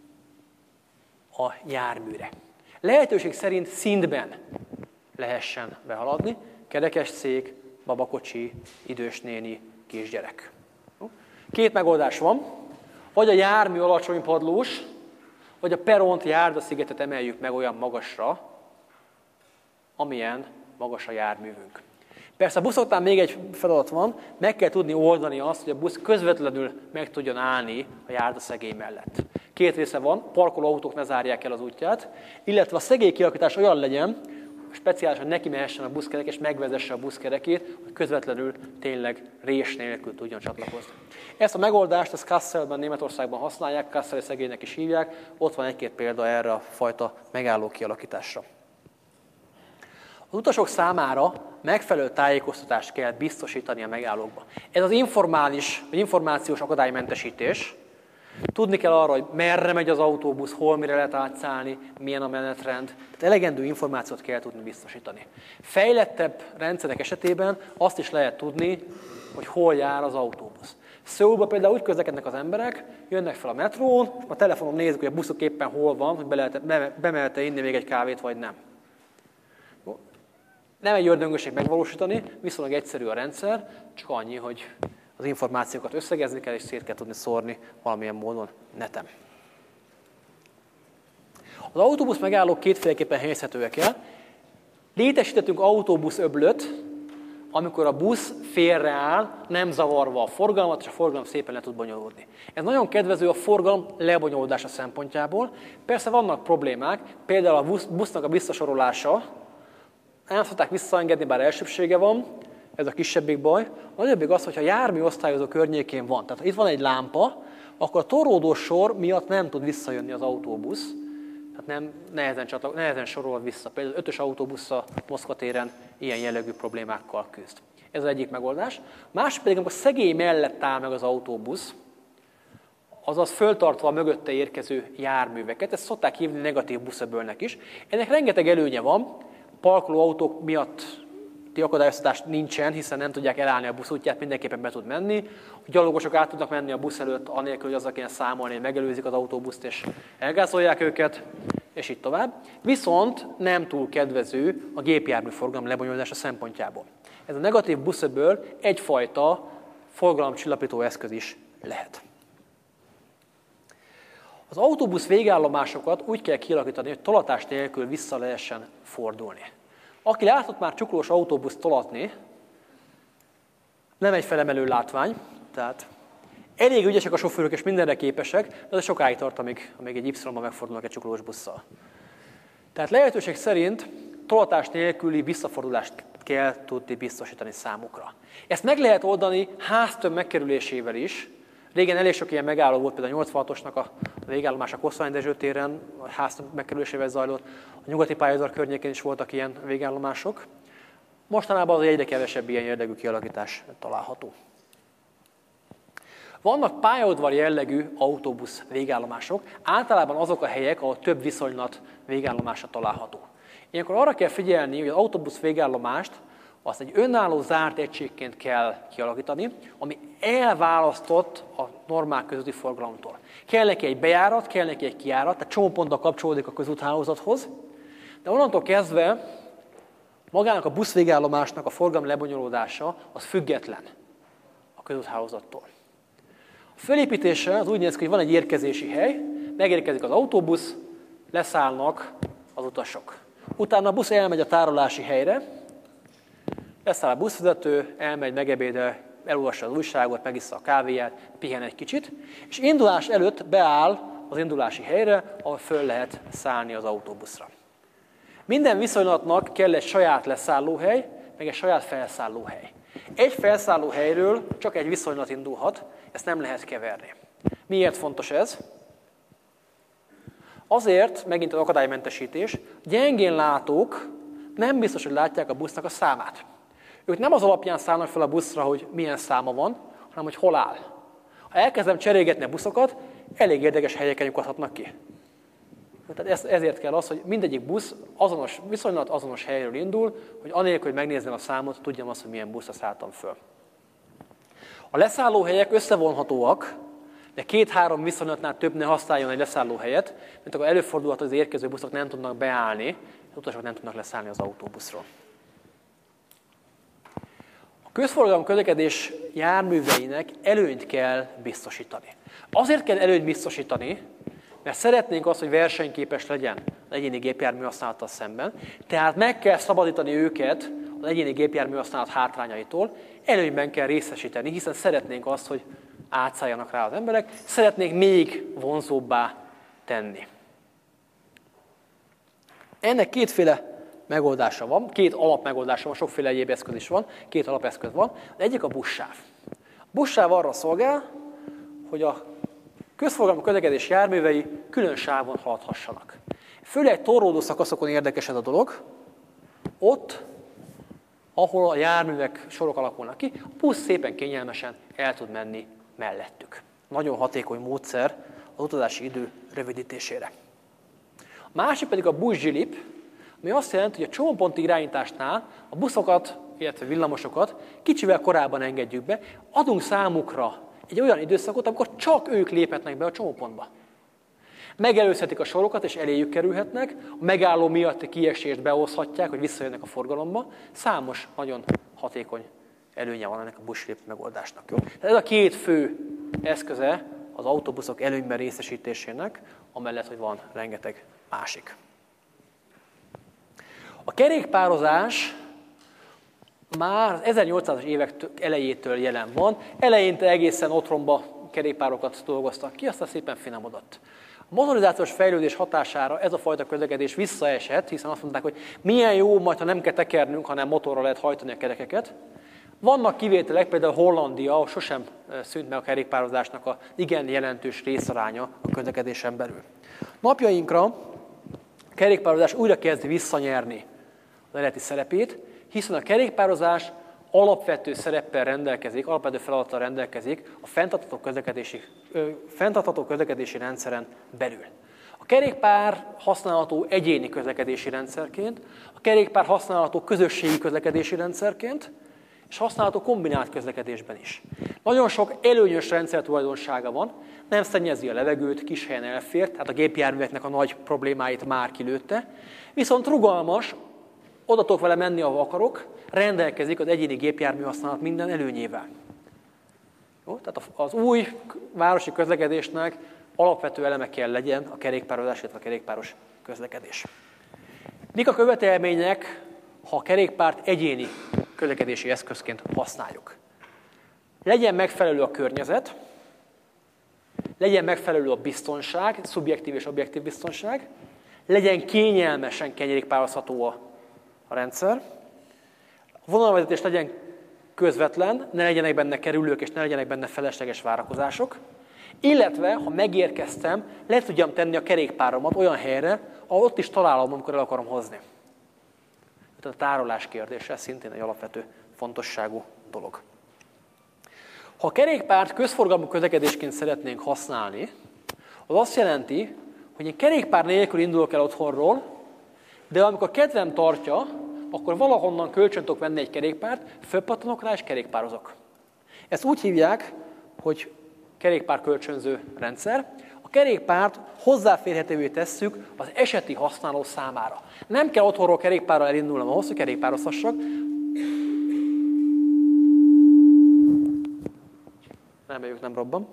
a járműre. Lehetőség szerint szintben lehessen behaladni, kerekesszék, babakocsi, idős néni, kisgyerek. Két megoldás van, vagy a jármű alacsony padlós, vagy a peront, járdaszigetet emeljük meg olyan magasra, amilyen magas a járművünk. Persze a buszoknál még egy feladat van, meg kell tudni oldani azt, hogy a busz közvetlenül meg tudjon állni a járdaszegély mellett. Két része van, parkoló autók ne zárják el az útját, illetve a szegély kialakítás olyan legyen, speciálisan neki mehessen a buszkerek, és megvezesse a buszkerekét, hogy közvetlenül tényleg rés nélkül tudjon csatlakozni. Ezt a megoldást, ezt Kasselben, Németországban használják, Kasseli szegélynek is hívják, ott van egy-két példa erre a fajta megálló kialakításra. Az utasok számára megfelelő tájékoztatást kell biztosítani a megállókban. Ez az informális, vagy információs akadálymentesítés. Tudni kell arra, hogy merre megy az autóbusz, hol mire lehet átszállni, milyen a menetrend. Tehát elegendő információt kell tudni biztosítani. Fejlettebb rendszerek esetében azt is lehet tudni, hogy hol jár az autóbusz. Szöulban például úgy közlekednek az emberek, jönnek fel a metrón, a telefonon nézik, hogy a buszok éppen hol van, hogy be lehet, be, bemehet-e inni még egy kávét, vagy nem. Nem egy ördöngösség megvalósítani, viszonylag egyszerű a rendszer, csak annyi, hogy az információkat összegezni kell, és szét kell tudni szórni valamilyen módon neten. Az autóbusz megállók kétféleképpen helyezhetőek el. Létesítettünk autóbusz öblöt, amikor a busz félreáll, nem zavarva a forgalmat, és a forgalom szépen le tud bonyolódni. Ez nagyon kedvező a forgalom lebonyolódása szempontjából. Persze vannak problémák, például a busz, busznak a visszasorolása, nem szokták visszaengedni, bár elsőbsége van, ez a kisebbik baj. A nagyobbik az, hogyha járműosztályozó környékén van, tehát itt van egy lámpa, akkor a toródó sor miatt nem tud visszajönni az autóbusz, tehát nem, nehezen, csatlak, nehezen sorol vissza. Például az ötös autóbusz a Moszkva téren ilyen jellegű problémákkal küzd. Ez az egyik megoldás. Másik pedig, amikor szegély mellett áll meg az autóbusz, azaz föltartva a mögötte érkező járműveket, ezt szokták hívni negatív buszöbölnek is. Ennek rengeteg előnye van, parkoló autók miatt akadályoztatás nincsen, hiszen nem tudják elállni a busz útját, mindenképpen be tud menni. A gyalogosok át tudnak menni a busz előtt, anélkül, hogy azzal kéne számolni, hogy megelőzik az autóbuszt és elgázolják őket, és így tovább. Viszont nem túl kedvező a gépjárműforgalom lebonyolódása szempontjából. Ez a negatív buszöböl egyfajta forgalomcsillapító eszköz is lehet. Az autóbusz végállomásokat úgy kell kialakítani, hogy tolatás nélkül vissza lehessen fordulni. Aki látott már csuklós autóbuszt tolatni, nem egy felemelő látvány, tehát elég ügyesek a sofőrök és mindenre képesek, de ez sokáig tart, amíg, amíg egy Y-ban megfordulnak egy csuklós busszal. Tehát lehetőség szerint tolatás nélküli visszafordulást kell tudni biztosítani számukra. Ezt meg lehet oldani háztömb megkerülésével is. Régen elég sok ilyen megálló volt, például a nyolcvanhatosnak a végállomás a Kosztolányi Dezső téren, a háztömb megkerülésével zajlott, a nyugati pályaudvar környékén is voltak ilyen végállomások. Mostanában az egyre kevesebb ilyen jellegű kialakítás található. Vannak pályaudvar jellegű autóbusz végállomások, általában azok a helyek, ahol több viszonylat végállomása található. Ilyenkor arra kell figyelni, hogy az autóbusz végállomást azt egy önálló zárt egységként kell kialakítani, ami elválasztott a normák közötti forgalomtól. Kell neki egy bejárat, kell neki egy kijárat, tehát csomóponttal kapcsolódik a közúthálózathoz, de onnantól kezdve magának a buszvégállomásnak a forgalmi lebonyolódása az független a közúthálózattól. A felépítése az úgy néz ki, hogy van egy érkezési hely, megérkezik az autóbusz, leszállnak az utasok. Utána a busz elmegy a tárolási helyre, leszáll a buszvezető, elmegy, megebédel, elolvassa az újságot, megissza a kávéját, pihen egy kicsit, és indulás előtt beáll az indulási helyre, ahol föl lehet szállni az autóbuszra. Minden viszonylatnak kell egy saját leszállóhely, meg egy saját felszállóhely. Egy felszállóhelyről csak egy viszonylat indulhat, ezt nem lehet keverni. Miért fontos ez? Azért, megint az akadálymentesítés, gyengén látók nem biztos, hogy látják a busznak a számát. Ők nem az alapján szállnak fel a buszra, hogy milyen száma van, hanem hogy hol áll. Ha elkezdem cserélgetni a buszokat, elég érdekes helyeken lyukadhatnak ki. Tehát ezért kell az, hogy mindegyik busz azonos viszonylat, azonos helyről indul, hogy anélkül, hogy megnézzem a számot, tudjam azt, hogy milyen buszra szálltam föl. A leszállóhelyek összevonhatóak, de két-három viszonylatnál több ne használjon egy leszállóhelyet, mert akkor előfordulhat, hogy az érkező buszok nem tudnak beállni, az utasok nem tudnak leszállni az autóbuszról. A közforgalom közlekedés járműveinek előnyt kell biztosítani. Azért kell előnyt biztosítani, mert szeretnénk azt, hogy versenyképes legyen az egyéni gépjármű használattal szemben, tehát meg kell szabadítani őket az egyéni gépjármű használat hátrányaitól, előnyben kell részesíteni, hiszen szeretnénk azt, hogy átszálljanak rá az emberek, szeretnénk még vonzóbbá tenni. Ennek kétféle megoldása van, két alapmegoldása van, sokféle egyéb eszköz is van, két alapeszköz van. Az egyik a buszsáv. A buszsáv arra szolgál, hogy a közforgalmi közlekedés járművei külön sávon haladhassanak. Főleg toródó szakaszokon érdekes ez a dolog. Ott ahol a járművek sorok alakulnak ki, a busz szépen kényelmesen el tud menni mellettük. Nagyon hatékony módszer az utazási idő rövidítésére. A másik pedig a buszzsilip, ami azt jelenti, hogy a csomóponti irányításnál a buszokat, illetve villamosokat kicsivel korábban engedjük be, adunk számukra egy olyan időszakot, amikor csak ők léphetnek be a csomópontba. Megelőzhetik a sorokat, és eléjük kerülhetnek, a megálló miatti kiesést behozhatják, hogy visszajönnek a forgalomba. Számos, nagyon hatékony előnye van ennek a buszzsilip megoldásnak. Jó? Tehát ez a két fő eszköze az autóbuszok előnyben részesítésének, amellett, hogy van rengeteg másik. A kerékpározás már az ezernyolcszázas évek elejétől jelen van. Eleinte egészen otthonba kerékpárokat dolgoztak ki, aztán szépen finomodott. A motorizációs fejlődés hatására ez a fajta közlekedés visszaesett, hiszen azt mondták, hogy milyen jó, majd ha nem kell tekernünk, hanem motorra lehet hajtani a kerekeket. Vannak kivételek, például Hollandia, ahol sosem szűnt meg a kerékpározásnak az igen jelentős részaránya a közlekedésen belül. Napjainkra a kerékpározás újra kezdi visszanyerni az eredeti szerepét, hiszen a kerékpározás alapvető szereppel rendelkezik, alapvető feladattal rendelkezik a fenntartható közlekedési, ö, fenntartható közlekedési rendszeren belül. A kerékpár használható egyéni közlekedési rendszerként, a kerékpár használható közösségi közlekedési rendszerként, és használható kombinált közlekedésben is. Nagyon sok előnyös rendszertulajdonsága van, nem szennyezi a levegőt, kis helyen elfér, tehát a gépjárműveknek a nagy problémáit már kilőtte, viszont rugalmas, oda tudok vele menni, ahol akarok, rendelkezik az egyéni gépjármű használat minden előnyével. Jó? Tehát az új városi közlekedésnek alapvető eleme kell legyen a kerékpározás, illetve a kerékpáros közlekedés. Mik a követelmények, ha a kerékpárt egyéni közlekedési eszközként használjuk? Legyen megfelelő a környezet, legyen megfelelő a biztonság, szubjektív és objektív biztonság, legyen kényelmesen kerékpározható a, a rendszer, a vonalvezetés legyen közvetlen, ne legyenek benne kerülők és ne legyenek benne felesleges várakozások, illetve, ha megérkeztem, le tudjam tenni a kerékpáromat olyan helyre, ahol ott is találom, amikor el akarom hozni. Tehát a tárolás kérdése szintén egy alapvető fontosságú dolog. Ha a kerékpárt közforgalmú közlekedésként szeretnénk használni, az azt jelenti, hogy én kerékpár nélkül indulok el otthonról, de amikor kedvem tartja, akkor valahonnan kölcsön tudok venni egy kerékpárt, fölpattanok rá és kerékpározok. Ezt úgy hívják, hogy kerékpárkölcsönző rendszer. A kerékpárt hozzáférhetővé tesszük az eseti használó számára. Nem kell otthonról kerékpárral elindulnom ahhoz, hogy kerékpározhassak. Reméljük, nem robban.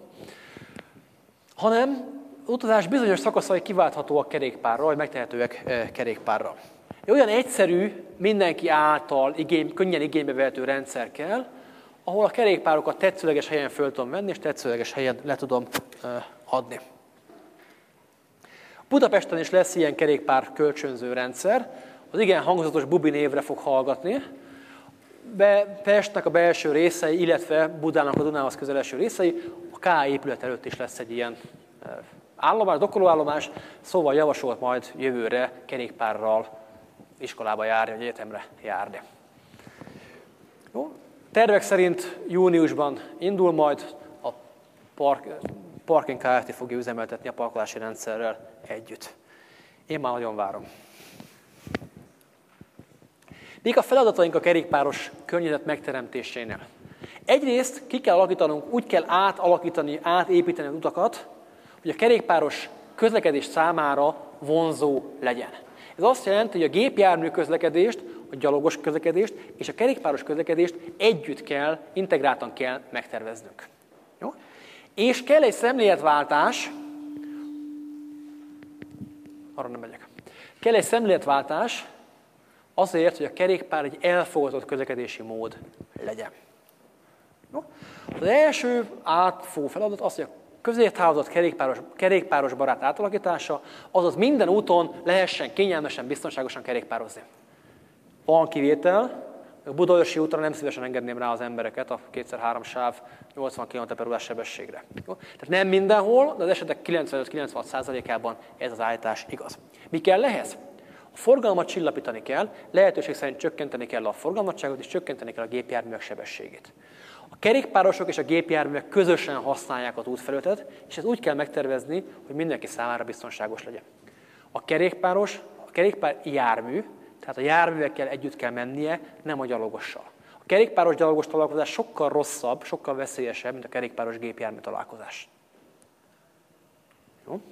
Hanem utazás bizonyos szakaszai kiválthatóak kerékpárral, vagy megtehetőek kerékpárral. Egy olyan egyszerű, mindenki által igény, könnyen igénybe vehető rendszer kell, ahol a kerékpárokat tetszőleges helyen föl tudom venni, és tetszőleges helyen le tudom adni. Budapesten is lesz ilyen kerékpár kölcsönző rendszer, az igen hangzatos Bubi névre fog hallgatni. Be, Pestnek a belső részei, illetve Budának a Dunához közeleső részei, a K épület előtt is lesz egy ilyen állomás, dokkolóállomás, szóval javasolt majd jövőre kerékpárral iskolába járni, vagy egyetemre járni. Jó? Tervek szerint júniusban indul majd, a park, Parking Kft. Fogja üzemeltetni a parkolási rendszerrel együtt. Én már nagyon várom. Mik a feladataink a kerékpáros környezet megteremtésénél? Egyrészt ki kell alakítanunk, úgy kell átalakítani, átépíteni az utakat, hogy a kerékpáros közlekedés számára vonzó legyen. Ez azt jelenti, hogy a gépjármű közlekedést, a gyalogos közlekedést és a kerékpáros közlekedést együtt kell, integráltan kell megterveznünk. Jó? És kell egy szemléletváltás, arra nem megyek, kell egy szemléletváltás azért, hogy a kerékpár egy elfogadott közlekedési mód legyen. Jó? Az első átfogó feladat az, hogy a közérthálózat kerékpáros, kerékpáros barát átalakítása, azaz minden úton lehessen kényelmesen, biztonságosan kerékpározni. Van kivétel, a Budaörsi útra nem szívesen engedném rá az embereket a kétszer három sáv nyolcvan kilométer per órás sebességre. Jó? Tehát nem mindenhol, de az esetek kilencvenöt-kilencvenhat százalékában ez az állítás igaz. Mi kell ehhez? A forgalmat csillapítani kell, lehetőség szerint csökkenteni kell a forgalmatságot, és csökkenteni kell a gépjárművek sebességét. A kerékpárosok és a gépjárművek közösen használják az útfelületet, és ezt úgy kell megtervezni, hogy mindenki számára biztonságos legyen. A kerékpáros, a kerékpár jármű, tehát a járművekkel együtt kell mennie, nem a gyalogossal. A kerékpáros gyalogos találkozás sokkal rosszabb, sokkal veszélyesebb, mint a kerékpáros gépjármű találkozás. Jó?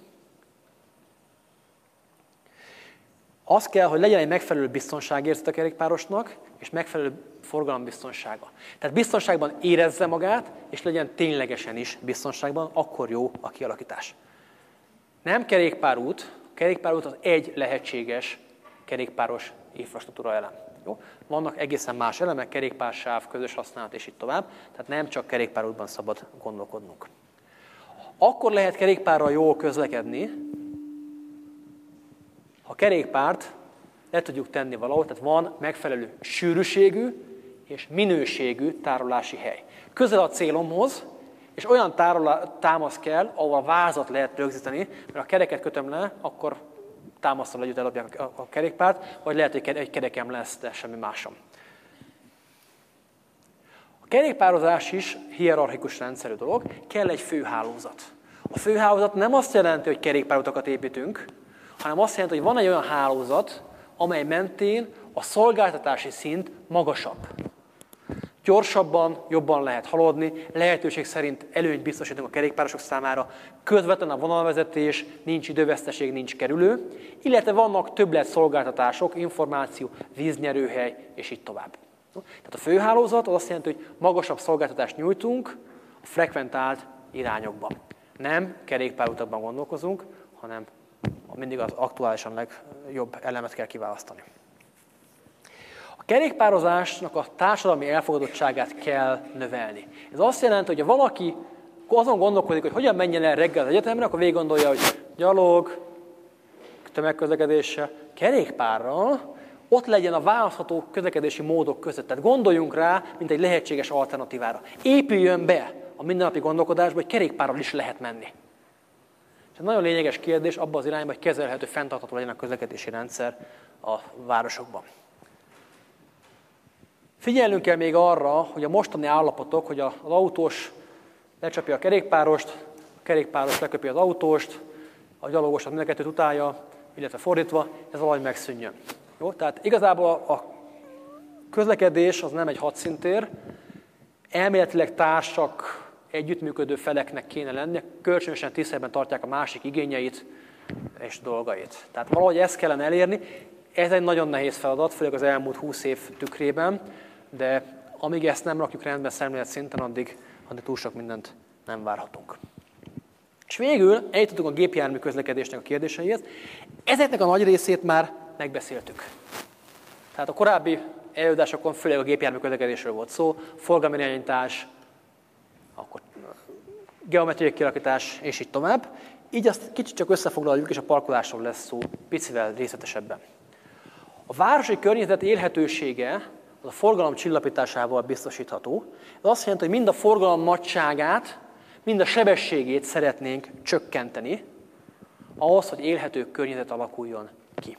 Az kell, hogy legyen egy megfelelő biztonságérzet a kerékpárosnak, és megfelelő forgalombiztonsága. Tehát biztonságban érezze magát, és legyen ténylegesen is biztonságban, akkor jó a kialakítás. Nem kerékpárút, a kerékpárút az egy lehetséges kerékpáros infrastruktúra elem. Jó? Vannak egészen más elemek, kerékpársáv, közös használat és így tovább, tehát nem csak kerékpárútban szabad gondolkodnunk. Akkor lehet kerékpárral jól közlekedni, ha a kerékpárt le tudjuk tenni valahol, tehát van megfelelő sűrűségű és minőségű tárolási hely. Közel a célomhoz, és olyan tárolá, támasz kell, ahol a vázat lehet rögzíteni, mert ha kereket kötöm le, akkor támasztal együtt ellopják a kerékpárt, vagy lehet, hogy egy kerekem lesz, de semmi másom. A kerékpározás is hierarchikus rendszerű dolog, kell egy főhálózat. A főhálózat nem azt jelenti, hogy kerékpárutakat építünk, hanem azt jelenti, hogy van egy olyan hálózat, amely mentén a szolgáltatási szint magasabb. Gyorsabban, jobban lehet haladni, lehetőség szerint előnyt biztosítunk a kerékpárosok számára, közvetlen a vonalvezetés, nincs időveszteség, nincs kerülő, illetve vannak többlet szolgáltatások, információ, víznyerőhely, és így tovább. Tehát a főhálózat az azt jelenti, hogy magasabb szolgáltatást nyújtunk a frekventált irányokban. Nem kerékpárutakban gondolkozunk, hanem mindig az aktuálisan legjobb elemet kell kiválasztani. A kerékpározásnak a társadalmi elfogadottságát kell növelni. Ez azt jelenti, hogy ha valaki azon gondolkodik, hogy hogyan menjen el reggel az egyetemre, akkor végig gondolja, hogy gyalog, tömegközlekedéssel, kerékpárral, ott legyen a választható közlekedési módok között. Tehát gondoljunk rá, mint egy lehetséges alternatívára. Épüljön be a mindennapi gondolkodásba, hogy kerékpárral is lehet menni. Ez egy nagyon lényeges kérdés abban az irányban, hogy kezelhető, fenntartható legyen a közlekedési rendszer a városokban. Figyelnünk kell még arra, hogy a mostani állapotok, hogy az autós lecsapja a kerékpárost, a kerékpáros leköpi az autóst, a gyalogos mind a kettőt utálja, illetve fordítva, ez valahogy megszűnjön. Jó? Tehát igazából a közlekedés az nem egy hadszintér, elméletileg társak, együttműködő feleknek kéne lenni, kölcsönösen tiszteletben tartják a másik igényeit és dolgait. Tehát valahogy ezt kellene elérni. Ez egy nagyon nehéz feladat, főleg az elmúlt húsz év tükrében, de amíg ezt nem rakjuk rendben szemlélet szinten, addig, addig túl sok mindent nem várhatunk. És végül eljutottunk a gépjármű közlekedésnek a kérdéseihez. Ezeknek a nagy részét már megbeszéltük. Tehát a korábbi előadásokon főleg a gépjármű közlekedésről volt szó, forgalmirányítás, akkor geometriai kialakítás, és így tovább. Így azt kicsit csak összefoglaljuk, és a parkolásról lesz szó picivel részletesebben. A városi környezet élhetősége az a forgalom csillapításával biztosítható. Ez azt jelenti, hogy mind a forgalom nagyságát, mind a sebességét szeretnénk csökkenteni, ahhoz, hogy élhető környezet alakuljon ki.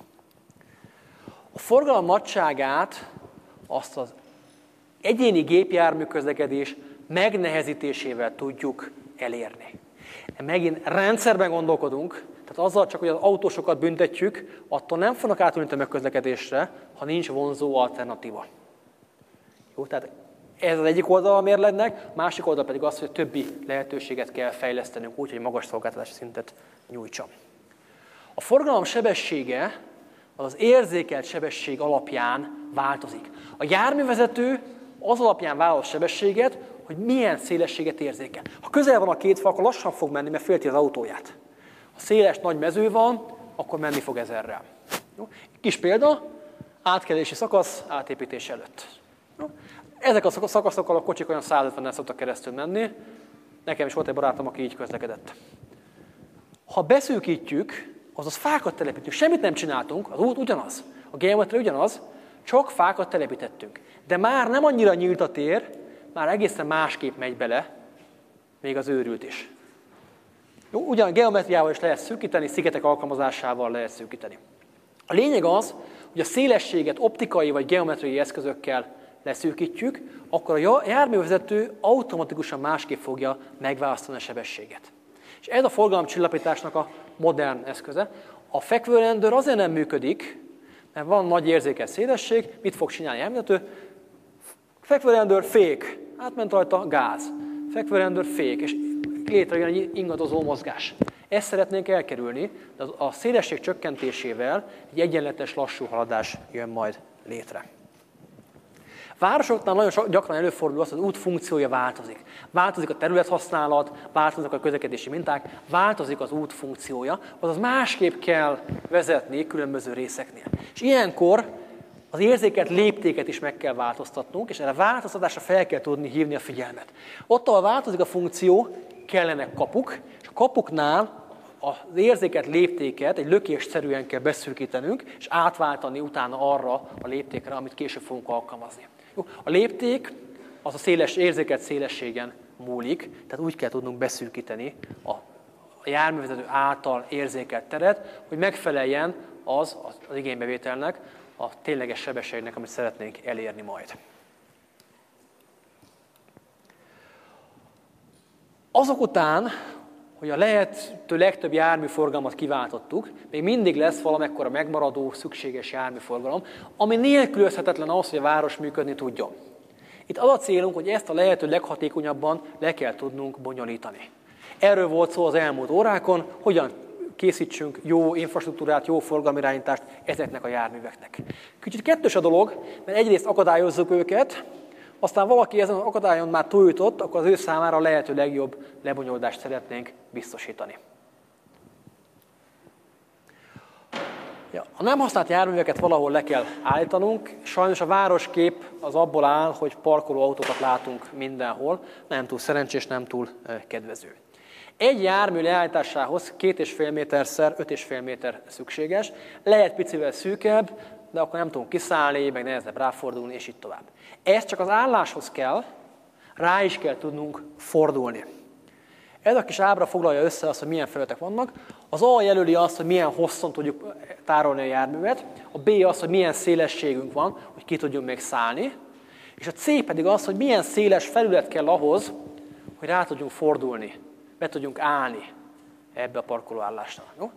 A forgalom nagyságát azt az egyéni gépjármű közlekedés megnehezítésével tudjuk elérni. Megint rendszerben gondolkodunk, tehát azzal csak, hogy az autósokat büntetjük, attól nem fognak átülni tömegközlekedésre, ha nincs vonzó alternatíva. Jó, tehát ez az egyik oldal a mérlegnek, másik oldal pedig az, hogy többi lehetőséget kell fejlesztenünk úgy, hogy magas szolgáltatási szintet nyújtson. A forgalom sebessége az az érzékelt sebesség alapján változik. A járművezető az alapján választ sebességet, hogy milyen szélességet érzékel. Ha közel van a két fal, akkor lassan fog menni, mert félti az autóját. Ha széles nagy mező van, akkor menni fog ezerrel. Jó? Kis példa, átkelési szakasz átépítés előtt. Jó? Ezek a szakaszokkal a kocsik olyan száz ötvennel szoktak keresztül menni. Nekem is volt egy barátom, aki így közlekedett. Ha beszűkítjük, azaz fákat telepítünk. Semmit nem csináltunk, az út ugyanaz. A geometria ugyanaz, csak fákat telepítettünk. De már nem annyira nyílt a tér, már egészen másképp megy bele, még az őrült is. Jó, ugyan geometriával is lehet szűkíteni, szigetek alkalmazásával lehet szűkíteni. A lényeg az, hogy a szélességet optikai vagy geometriai eszközökkel leszűkítjük, akkor a járművezető automatikusan másképp fogja megválasztani a sebességet. És ez a forgalomcsillapításnak a modern eszköze. A fekvőrendőr azért nem működik, mert van nagy érzékelt szélesség, mit fog csinálni a járművezető? Fekvőrendőr fék, átment rajta gáz. Fekvőrendőr fék, és létrejön egy ingadozó mozgás. Ezt szeretnénk elkerülni, de a szélesség csökkentésével egy egyenletes, lassú haladás jön majd létre. Városoknál nagyon gyakran előfordul az, hogy az út funkciója változik. Változik a területhasználat, változnak a közlekedési minták, változik az út funkciója, azaz másképp kell vezetni különböző részeknél. És ilyenkor az érzékelt léptéket is meg kell változtatnunk, és erre a változtatásra fel kell tudni hívni a figyelmet. Ott, ahol változik a funkció, kellenek kapuk, és a kapuknál az érzékelt léptéket egy lökésszerűen kell beszűkítenünk, és átváltani utána arra a léptékre, amit később fogunk alkalmazni. Jó? A lépték az a széles, érzékelt szélességen múlik, tehát úgy kell tudnunk beszűkíteni a, a járművezető által érzékelt teret, hogy megfeleljen az, az, az igénybevételnek, a tényleges sebességnek, amit szeretnénk elérni majd. Azok után, hogy a lehető legtöbb járműforgalmat kiváltottuk, még mindig lesz valamekkora megmaradó, szükséges járműforgalom, ami nélkülözhetetlen ahhoz, hogy a város működni tudjon. Itt az a célunk, hogy ezt a lehető leghatékonyabban le kell tudnunk bonyolítani. Erről volt szó az elmúlt órákon, hogyan készítsünk jó infrastruktúrát, jó forgalmirányítást ezeknek a járműveknek. Kicsit kettős a dolog, mert egyrészt akadályozzuk őket, aztán valaki ezen az akadályon már túljutott, akkor az ő számára a lehető legjobb lebonyolódást szeretnénk biztosítani. Ja, a nem használt járműveket valahol le kell állítanunk. Sajnos a városkép az abból áll, hogy parkoló autókat látunk mindenhol, nem túl szerencsés, nem túl kedvező. Egy jármű leállításához két és fél méterszer öt és fél méter szükséges, lehet picivel szűkebb, de akkor nem tudunk kiszállni, meg nehezebb ráfordulni, és így tovább. Ez csak az álláshoz kell, rá is kell tudnunk fordulni. Ez a kis ábra foglalja össze azt, hogy milyen felületek vannak. Az A jelöli azt, hogy milyen hosszon tudjuk tárolni a járművet, a B az, hogy milyen szélességünk van, hogy ki tudjunk még szállni, és a C pedig az, hogy milyen széles felület kell ahhoz, hogy rá tudjunk fordulni, be tudjunk állni ebbe a parkolóállásnál. Jó?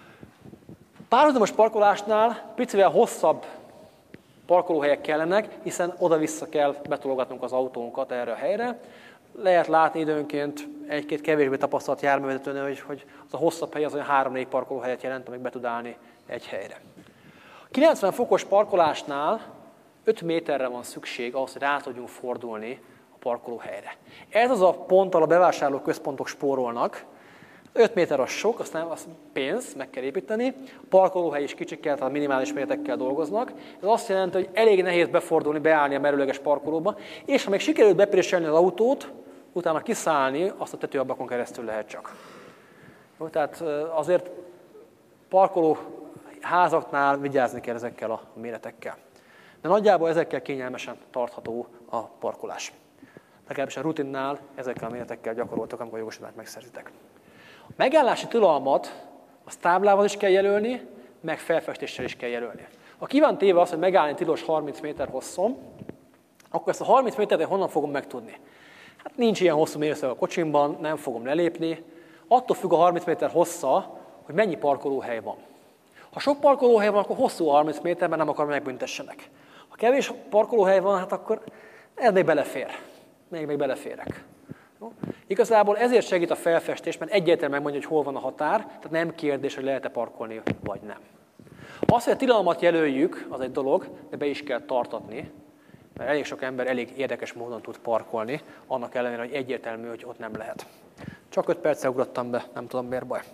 Párhuzamos parkolásnál picivel hosszabb parkolóhelyek kellenek, hiszen oda-vissza kell betologatnunk az autónkat erre a helyre. Lehet látni időnként egy-két kevésbé tapasztalt járművezetőnél, hogy, hogy az a hosszabb hely az olyan három-négy parkolóhelyet jelent, amíg be tud állni egy helyre. kilencven fokos parkolásnál öt méterre van szükség ahhoz, hogy rá tudjunk fordulni a parkolóhelyre. Ez az a pont, ahol a bevásárlóközpontok spórolnak. öt méter az sok, aztán az pénz, meg kell építeni. A parkolóhely is kicsikkel, tehát minimális méretekkel dolgoznak. Ez azt jelenti, hogy elég nehéz befordulni, beállni a merőleges parkolóba, és ha még sikerült bepréselni az autót, utána kiszállni, azt a tetőablakon keresztül lehet csak. Jó, tehát azért parkoló házaknál vigyázni kell ezekkel a méretekkel. De nagyjából ezekkel kényelmesen tartható a parkolás. Legalábbis a rutinnál ezekkel a méretekkel gyakoroltak, amikor a jogosítványt megszerzitek. A megállási tilalmat az táblával is kell jelölni, meg felfestéssel is kell jelölni. Ha ki van téve az, hogy megállni tilos harminc méter hosszon, akkor ezt a harminc métert honnan fogom megtudni? Hát nincs ilyen hosszú mérőszög a kocsimban, nem fogom lelépni. Attól függ a harminc méter hossza, hogy mennyi parkolóhely van. Ha sok parkolóhely van, akkor hosszú a harminc méter, mert nem akarom, hogy megbüntessenek. Ha kevés parkolóhely van, hát akkor ez még belefér. Még, még beleférek. Jó? Igazából ezért segít a felfestés, mert egyértelműen megmondja, hogy hol van a határ, tehát nem kérdés, hogy lehet-e parkolni, vagy nem. Az, hogy a tilalmat jelöljük, az egy dolog, de be is kell tartatni, mert elég sok ember elég érdekes módon tud parkolni, annak ellenére, hogy egyértelmű, hogy ott nem lehet. Csak öt perccel ugrottam be, nem tudom, miért baj.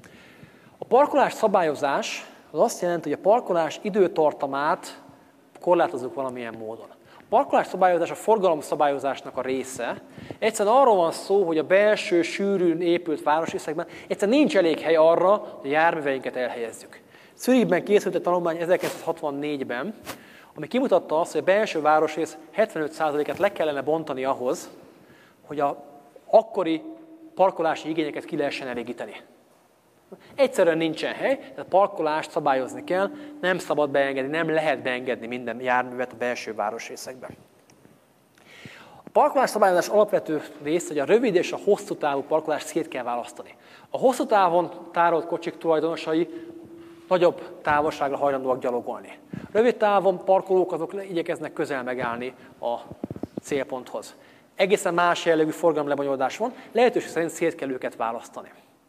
A parkolás szabályozás az azt jelenti, hogy a parkolás időtartamát korlátozzuk valamilyen módon. A parkolás szabályozás a forgalomszabályozásnak a része. Egyszerűen arról van szó, hogy a belső, sűrűn épült városrészekben egyszerűen nincs elég hely arra, hogy a járműveinket elhelyezzük. Zürichben készült egy tanulmány ezerkilencszázhatvannégyben, ami kimutatta azt, hogy a belső városrész hetvenöt százalékát le kellene bontani ahhoz, hogy a akkori parkolási igényeket ki lehessen elégíteni. Egyszerűen nincsen hely, tehát parkolást szabályozni kell, nem szabad beengedni, nem lehet beengedni minden járművet a belső városrészekbe. A parkolás szabályozás alapvető rész, hogy a rövid és a hosszú távú parkolást szét kell választani. A hosszú távon tárolt kocsik tulajdonosai nagyobb távolságra hajlandóak gyalogolni. Rövid távon parkolók azok igyekeznek közel megállni a célponthoz. Egészen más jellegű forgalomlebonyolódás van, lehetőség szerint szét kell őket választani.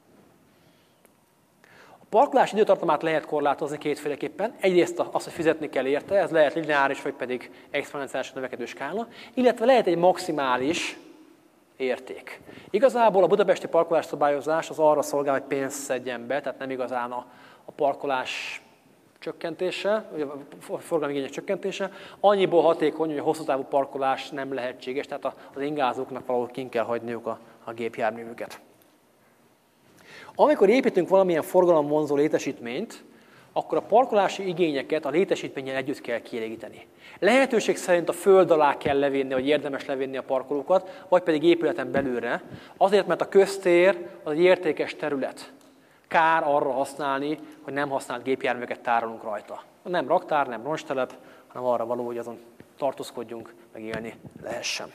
A parkolás időtartamát lehet korlátozni kétféleképpen. Egyrészt az, hogy fizetni kell érte, ez lehet lineáris, vagy pedig exponenciális növekedő skála, illetve lehet egy maximális érték. Igazából a budapesti parkolás szabályozás az arra szolgál, hogy pénzt szedjen be, tehát nem igazán a, a parkolás csökkentése, vagy a forgalomigények csökkentése, annyiból hatékony, hogy a hosszú távú parkolás nem lehetséges, tehát az ingázóknak valahol kint kell hagyniuk a, a gépjárművüket. Amikor építünk valamilyen forgalomvonzó létesítményt, akkor a parkolási igényeket a létesítménnyel együtt kell kielégíteni. Lehetőség szerint a föld alá kell levinni, vagy érdemes levinni a parkolókat, vagy pedig épületen belülre, azért, mert a köztér az egy értékes terület. Kár arra használni, hogy nem használt gépjárműveket tárolunk rajta. Nem raktár, nem roncstelep, hanem arra való, hogy azon tartózkodjunk, meg élni lehessen.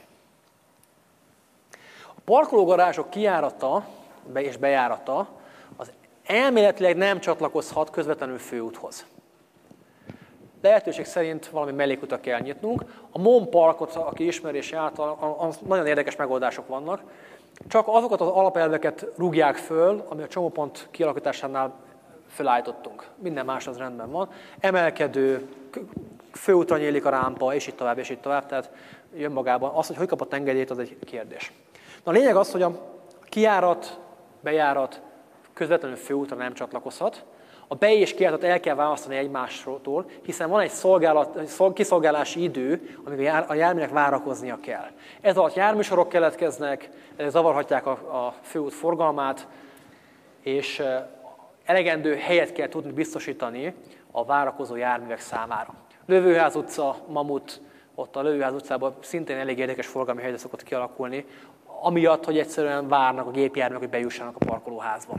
A parkológarázsok kijárata és bejárata az elméletileg nem csatlakozhat közvetlenül főúthoz. Lehetőség szerint valami mellékutat kell nyitnunk. A MON Parkot, aki ismerési által, nagyon érdekes megoldások vannak. Csak azokat az alapelveket rúgják föl, ami a csomópont kialakításánál felállítottunk. Minden más az rendben van. Emelkedő, főútra nyílik a rámpa, és így tovább, és így tovább. Tehát jön magában. Az, hogy hogy kapott engedélyt, az egy kérdés. Na, a lényeg az, hogy a kijárat, bejárat közvetlenül főútra nem csatlakozhat. A be- és kijáratot el kell választani egymástól, hiszen van egy szolgálat, kiszolgálási idő, amíg a járműnek várakoznia kell. Ez alatt járműsorok keletkeznek, ezek zavarhatják a, a főút forgalmát, és elegendő helyet kell tudni biztosítani a várakozó járművek számára. Lövőház utca, Mamut, ott a Lövőház utcában szintén elég érdekes forgalmi helyzet szokott kialakulni, amiatt, hogy egyszerűen várnak a gépjárművek, hogy bejussanak a parkolóházba.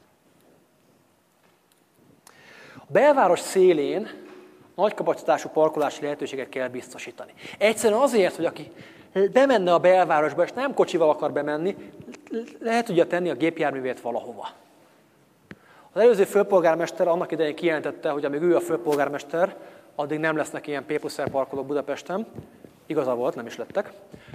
A belváros szélén nagy kapacitású parkolási lehetőséget kell biztosítani. Egyszerűen azért, hogy aki bemenne a belvárosba, és nem kocsival akar bemenni, lehet tudja tenni a gépjárművét valahova. Az előző főpolgármester annak idején kijelentette, hogy amíg ő a főpolgármester, addig nem lesznek ilyen P plusz R parkolók Budapesten. Igaza volt, nem is lettek.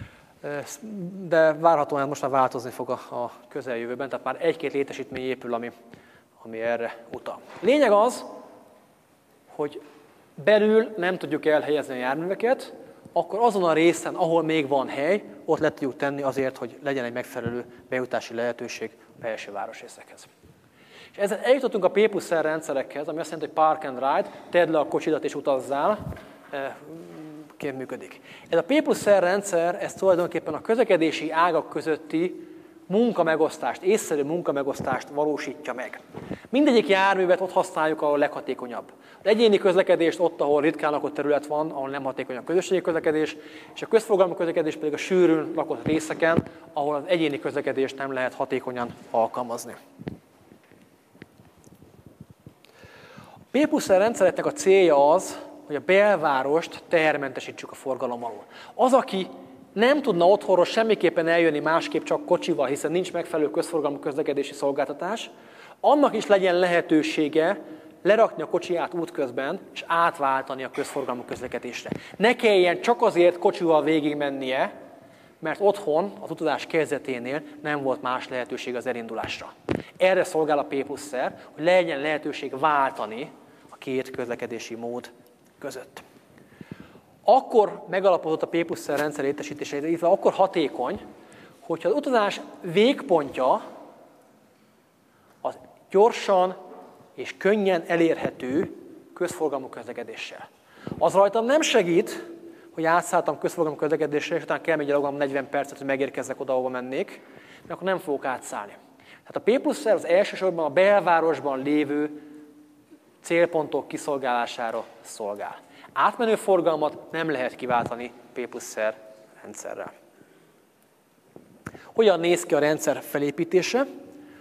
De várhatóan most már változni fog a közeljövőben, tehát már egy-két létesítmény épül, ami, ami erre utal. Lényeg az, hogy belül nem tudjuk elhelyezni a járműveket, akkor azon a részen, ahol még van hely, ott le tudjuk tenni azért, hogy legyen egy megfelelő bejutási lehetőség a belső városrészekhez. És ezzel eljutottunk a P plusz R rendszerekhez, ami azt jelenti, hogy park and ride, tedd le a kocsidat és utazzál, ként működik. Ez a P plusz R rendszer, ez tulajdonképpen a közlekedési ágak közötti munkamegosztást, észszerű munkamegosztást valósítja meg. Mindegyik járművet ott használjuk, ahol leghatékonyabb. Az egyéni közlekedést ott, ahol ritkán lakott terület van, ahol nem hatékony a közösségi közlekedés, és a közforgalmi közlekedés pedig a sűrűn lakott részeken, ahol az egyéni közlekedést nem lehet hatékonyan alkalmazni. A P plusz R rendszereknek a célja az, hogy a belvárost tehermentesítsük a forgalom alól. Az, aki nem tudna otthonról semmiképpen eljönni másképp csak kocsival, hiszen nincs megfelelő közforgalmi közlekedési szolgáltatás, annak is legyen lehetősége lerakni a kocsiját útközben, és átváltani a közforgalmi közlekedésre. Ne kelljen csak azért kocsival végigmennie, mert otthon, az utazás kezdeténél nem volt más lehetőség az elindulásra. Erre szolgál a P plusz R, hogy legyen lehetőség váltani a két közlekedési mód között. Akkor megalapozott a P plusz R rendszer létesítése, illetve akkor hatékony, hogyha az utazás végpontja az gyorsan és könnyen elérhető közforgalmú közlekedéssel. Az rajtam nem segít, hogy átszálltam közforgalmú közlekedésre, és utána kell még gyalogolnom negyven percet, hogy megérkezzek oda, ahova mennék, mert akkor nem fogok átszállni. Tehát a P plusz R az elsősorban a belvárosban lévő célpontok kiszolgálására szolgál. Átmenő forgalmat nem lehet kiváltani P plusz R rendszerrel. Hogyan néz ki a rendszer felépítése?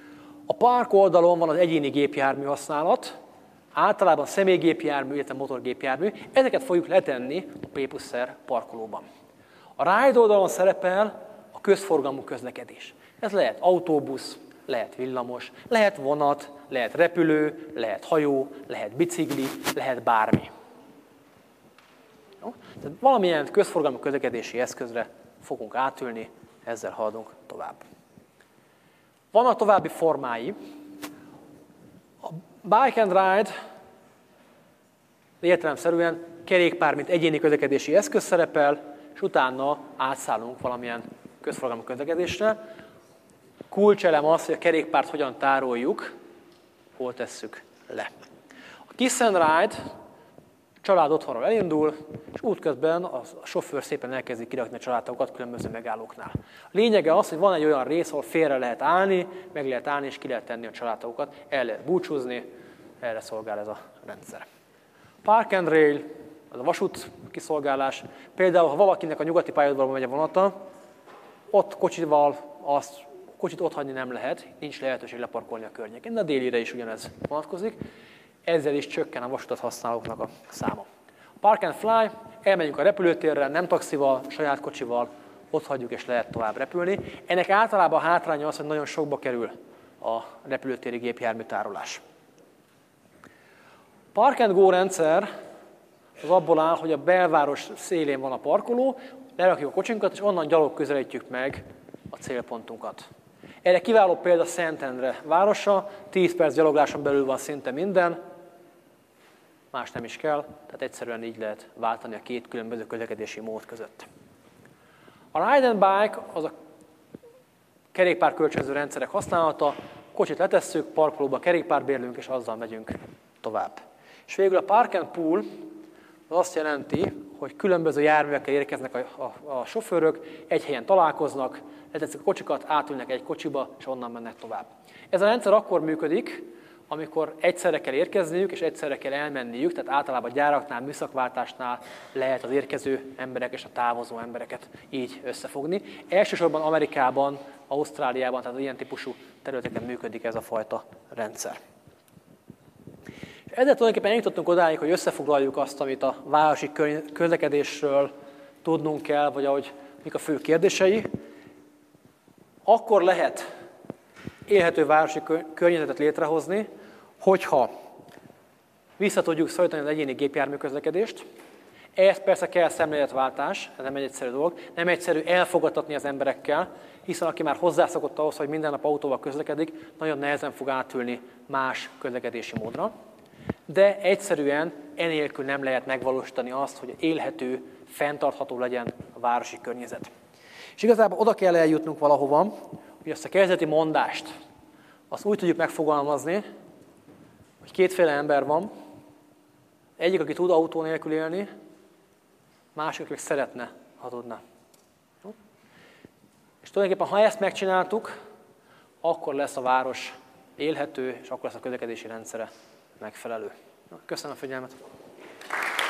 A park oldalon van az egyéni gépjármű használat, általában személygépjármű, illetve motorgépjármű. Ezeket fogjuk letenni a P plusz R parkolóban. A ride oldalon szerepel a közforgalmú közlekedés. Ez lehet autóbusz, lehet villamos, lehet vonat, lehet repülő, lehet hajó, lehet bicikli, lehet bármi. Jó? Tehát valamilyen közforgalmú közlekedési eszközre fogunk átülni, ezzel haladunk tovább. Vannak további formái. A bike and ride értelemszerűen kerékpár, mint egyéni közlekedési eszköz szerepel, és utána átszállunk valamilyen közforgalmú közlekedésre. Kulcselem az, hogy a kerékpárt hogyan tároljuk, hol tesszük le. A kiss and ride család otthonról elindul, és útközben a sofőr szépen elkezdi kirakni a családtagokat különböző megállóknál. A lényege az, hogy van egy olyan rész, ahol félre lehet állni, meg lehet állni, és ki lehet tenni a családtagokat, el lehet búcsúzni, erre szolgál ez a rendszer. Park and rail, az a vasút kiszolgálás. Például, ha valakinek a nyugati pályaudvarban megy a vonata, ott kocsival azt, kocsit ott hagyni nem lehet, nincs lehetőség leparkolni a környéken, de a délire is ugyanez vonatkozik. Ezzel is csökken a vasutat használóknak a száma. Park and fly, elmegyünk a repülőtérre, nem taxival, saját kocsival, ott hagyjuk és lehet tovább repülni. Ennek általában a hátránya az, hogy nagyon sokba kerül a repülőtéri gépjármű tárolás. Park and go rendszer az abból áll, hogy a belváros szélén van a parkoló, lerakjuk a kocsinkat, és onnan gyalog közelítjük meg a célpontunkat. Erre kiváló példa Szentendre városa, tíz perc gyalogláson belül van szinte minden, más nem is kell, tehát egyszerűen így lehet váltani a két különböző közlekedési mód között. A ride and bike az a kerékpárkölcsönző rendszerek használata, kocsit letesszük, parkolóba kerékpárbérlünk, és azzal megyünk tovább. És végül a park and pool az azt jelenti, hogy különböző járművekkel érkeznek a, a, a sofőrök, egy helyen találkoznak, leteszik a kocsikat, átülnek egy kocsiba, és onnan mennek tovább. Ez a rendszer akkor működik, amikor egyszerre kell érkezniük, és egyszerre kell elmenniük, tehát általában gyáraknál, műszakváltásnál lehet az érkező emberek és a távozó embereket így összefogni. Elsősorban Amerikában, Ausztráliában, tehát ilyen típusú területeken működik ez a fajta rendszer. Ezzel tulajdonképpen eljutottunk odáig, hogy összefoglaljuk azt, amit a városi közlekedésről tudnunk kell, vagy ahogy mik a fő kérdései. Akkor lehet élhető városi környezetet létrehozni, hogyha vissza tudjuk szorítani az egyéni gépjármű közlekedést. Ehhez persze kell szemléletváltás, ez nem egy egyszerű dolog, nem egyszerű elfogadtatni az emberekkel, hiszen aki már hozzászokott ahhoz, hogy minden nap autóval közlekedik, nagyon nehezen fog átülni más közlekedési módra. De egyszerűen enélkül nem lehet megvalósítani azt, hogy élhető, fenntartható legyen a városi környezet. És igazából oda kell eljutnunk valahova, hogy ezt a kezdeti mondást, azt úgy tudjuk megfogalmazni, hogy kétféle ember van, egyik, aki tud autó nélkül élni, másik, aki szeretne, ha tudna. És tulajdonképpen, ha ezt megcsináltuk, akkor lesz a város élhető, és akkor lesz a közlekedési rendszere megfelelő. Köszönöm a figyelmet!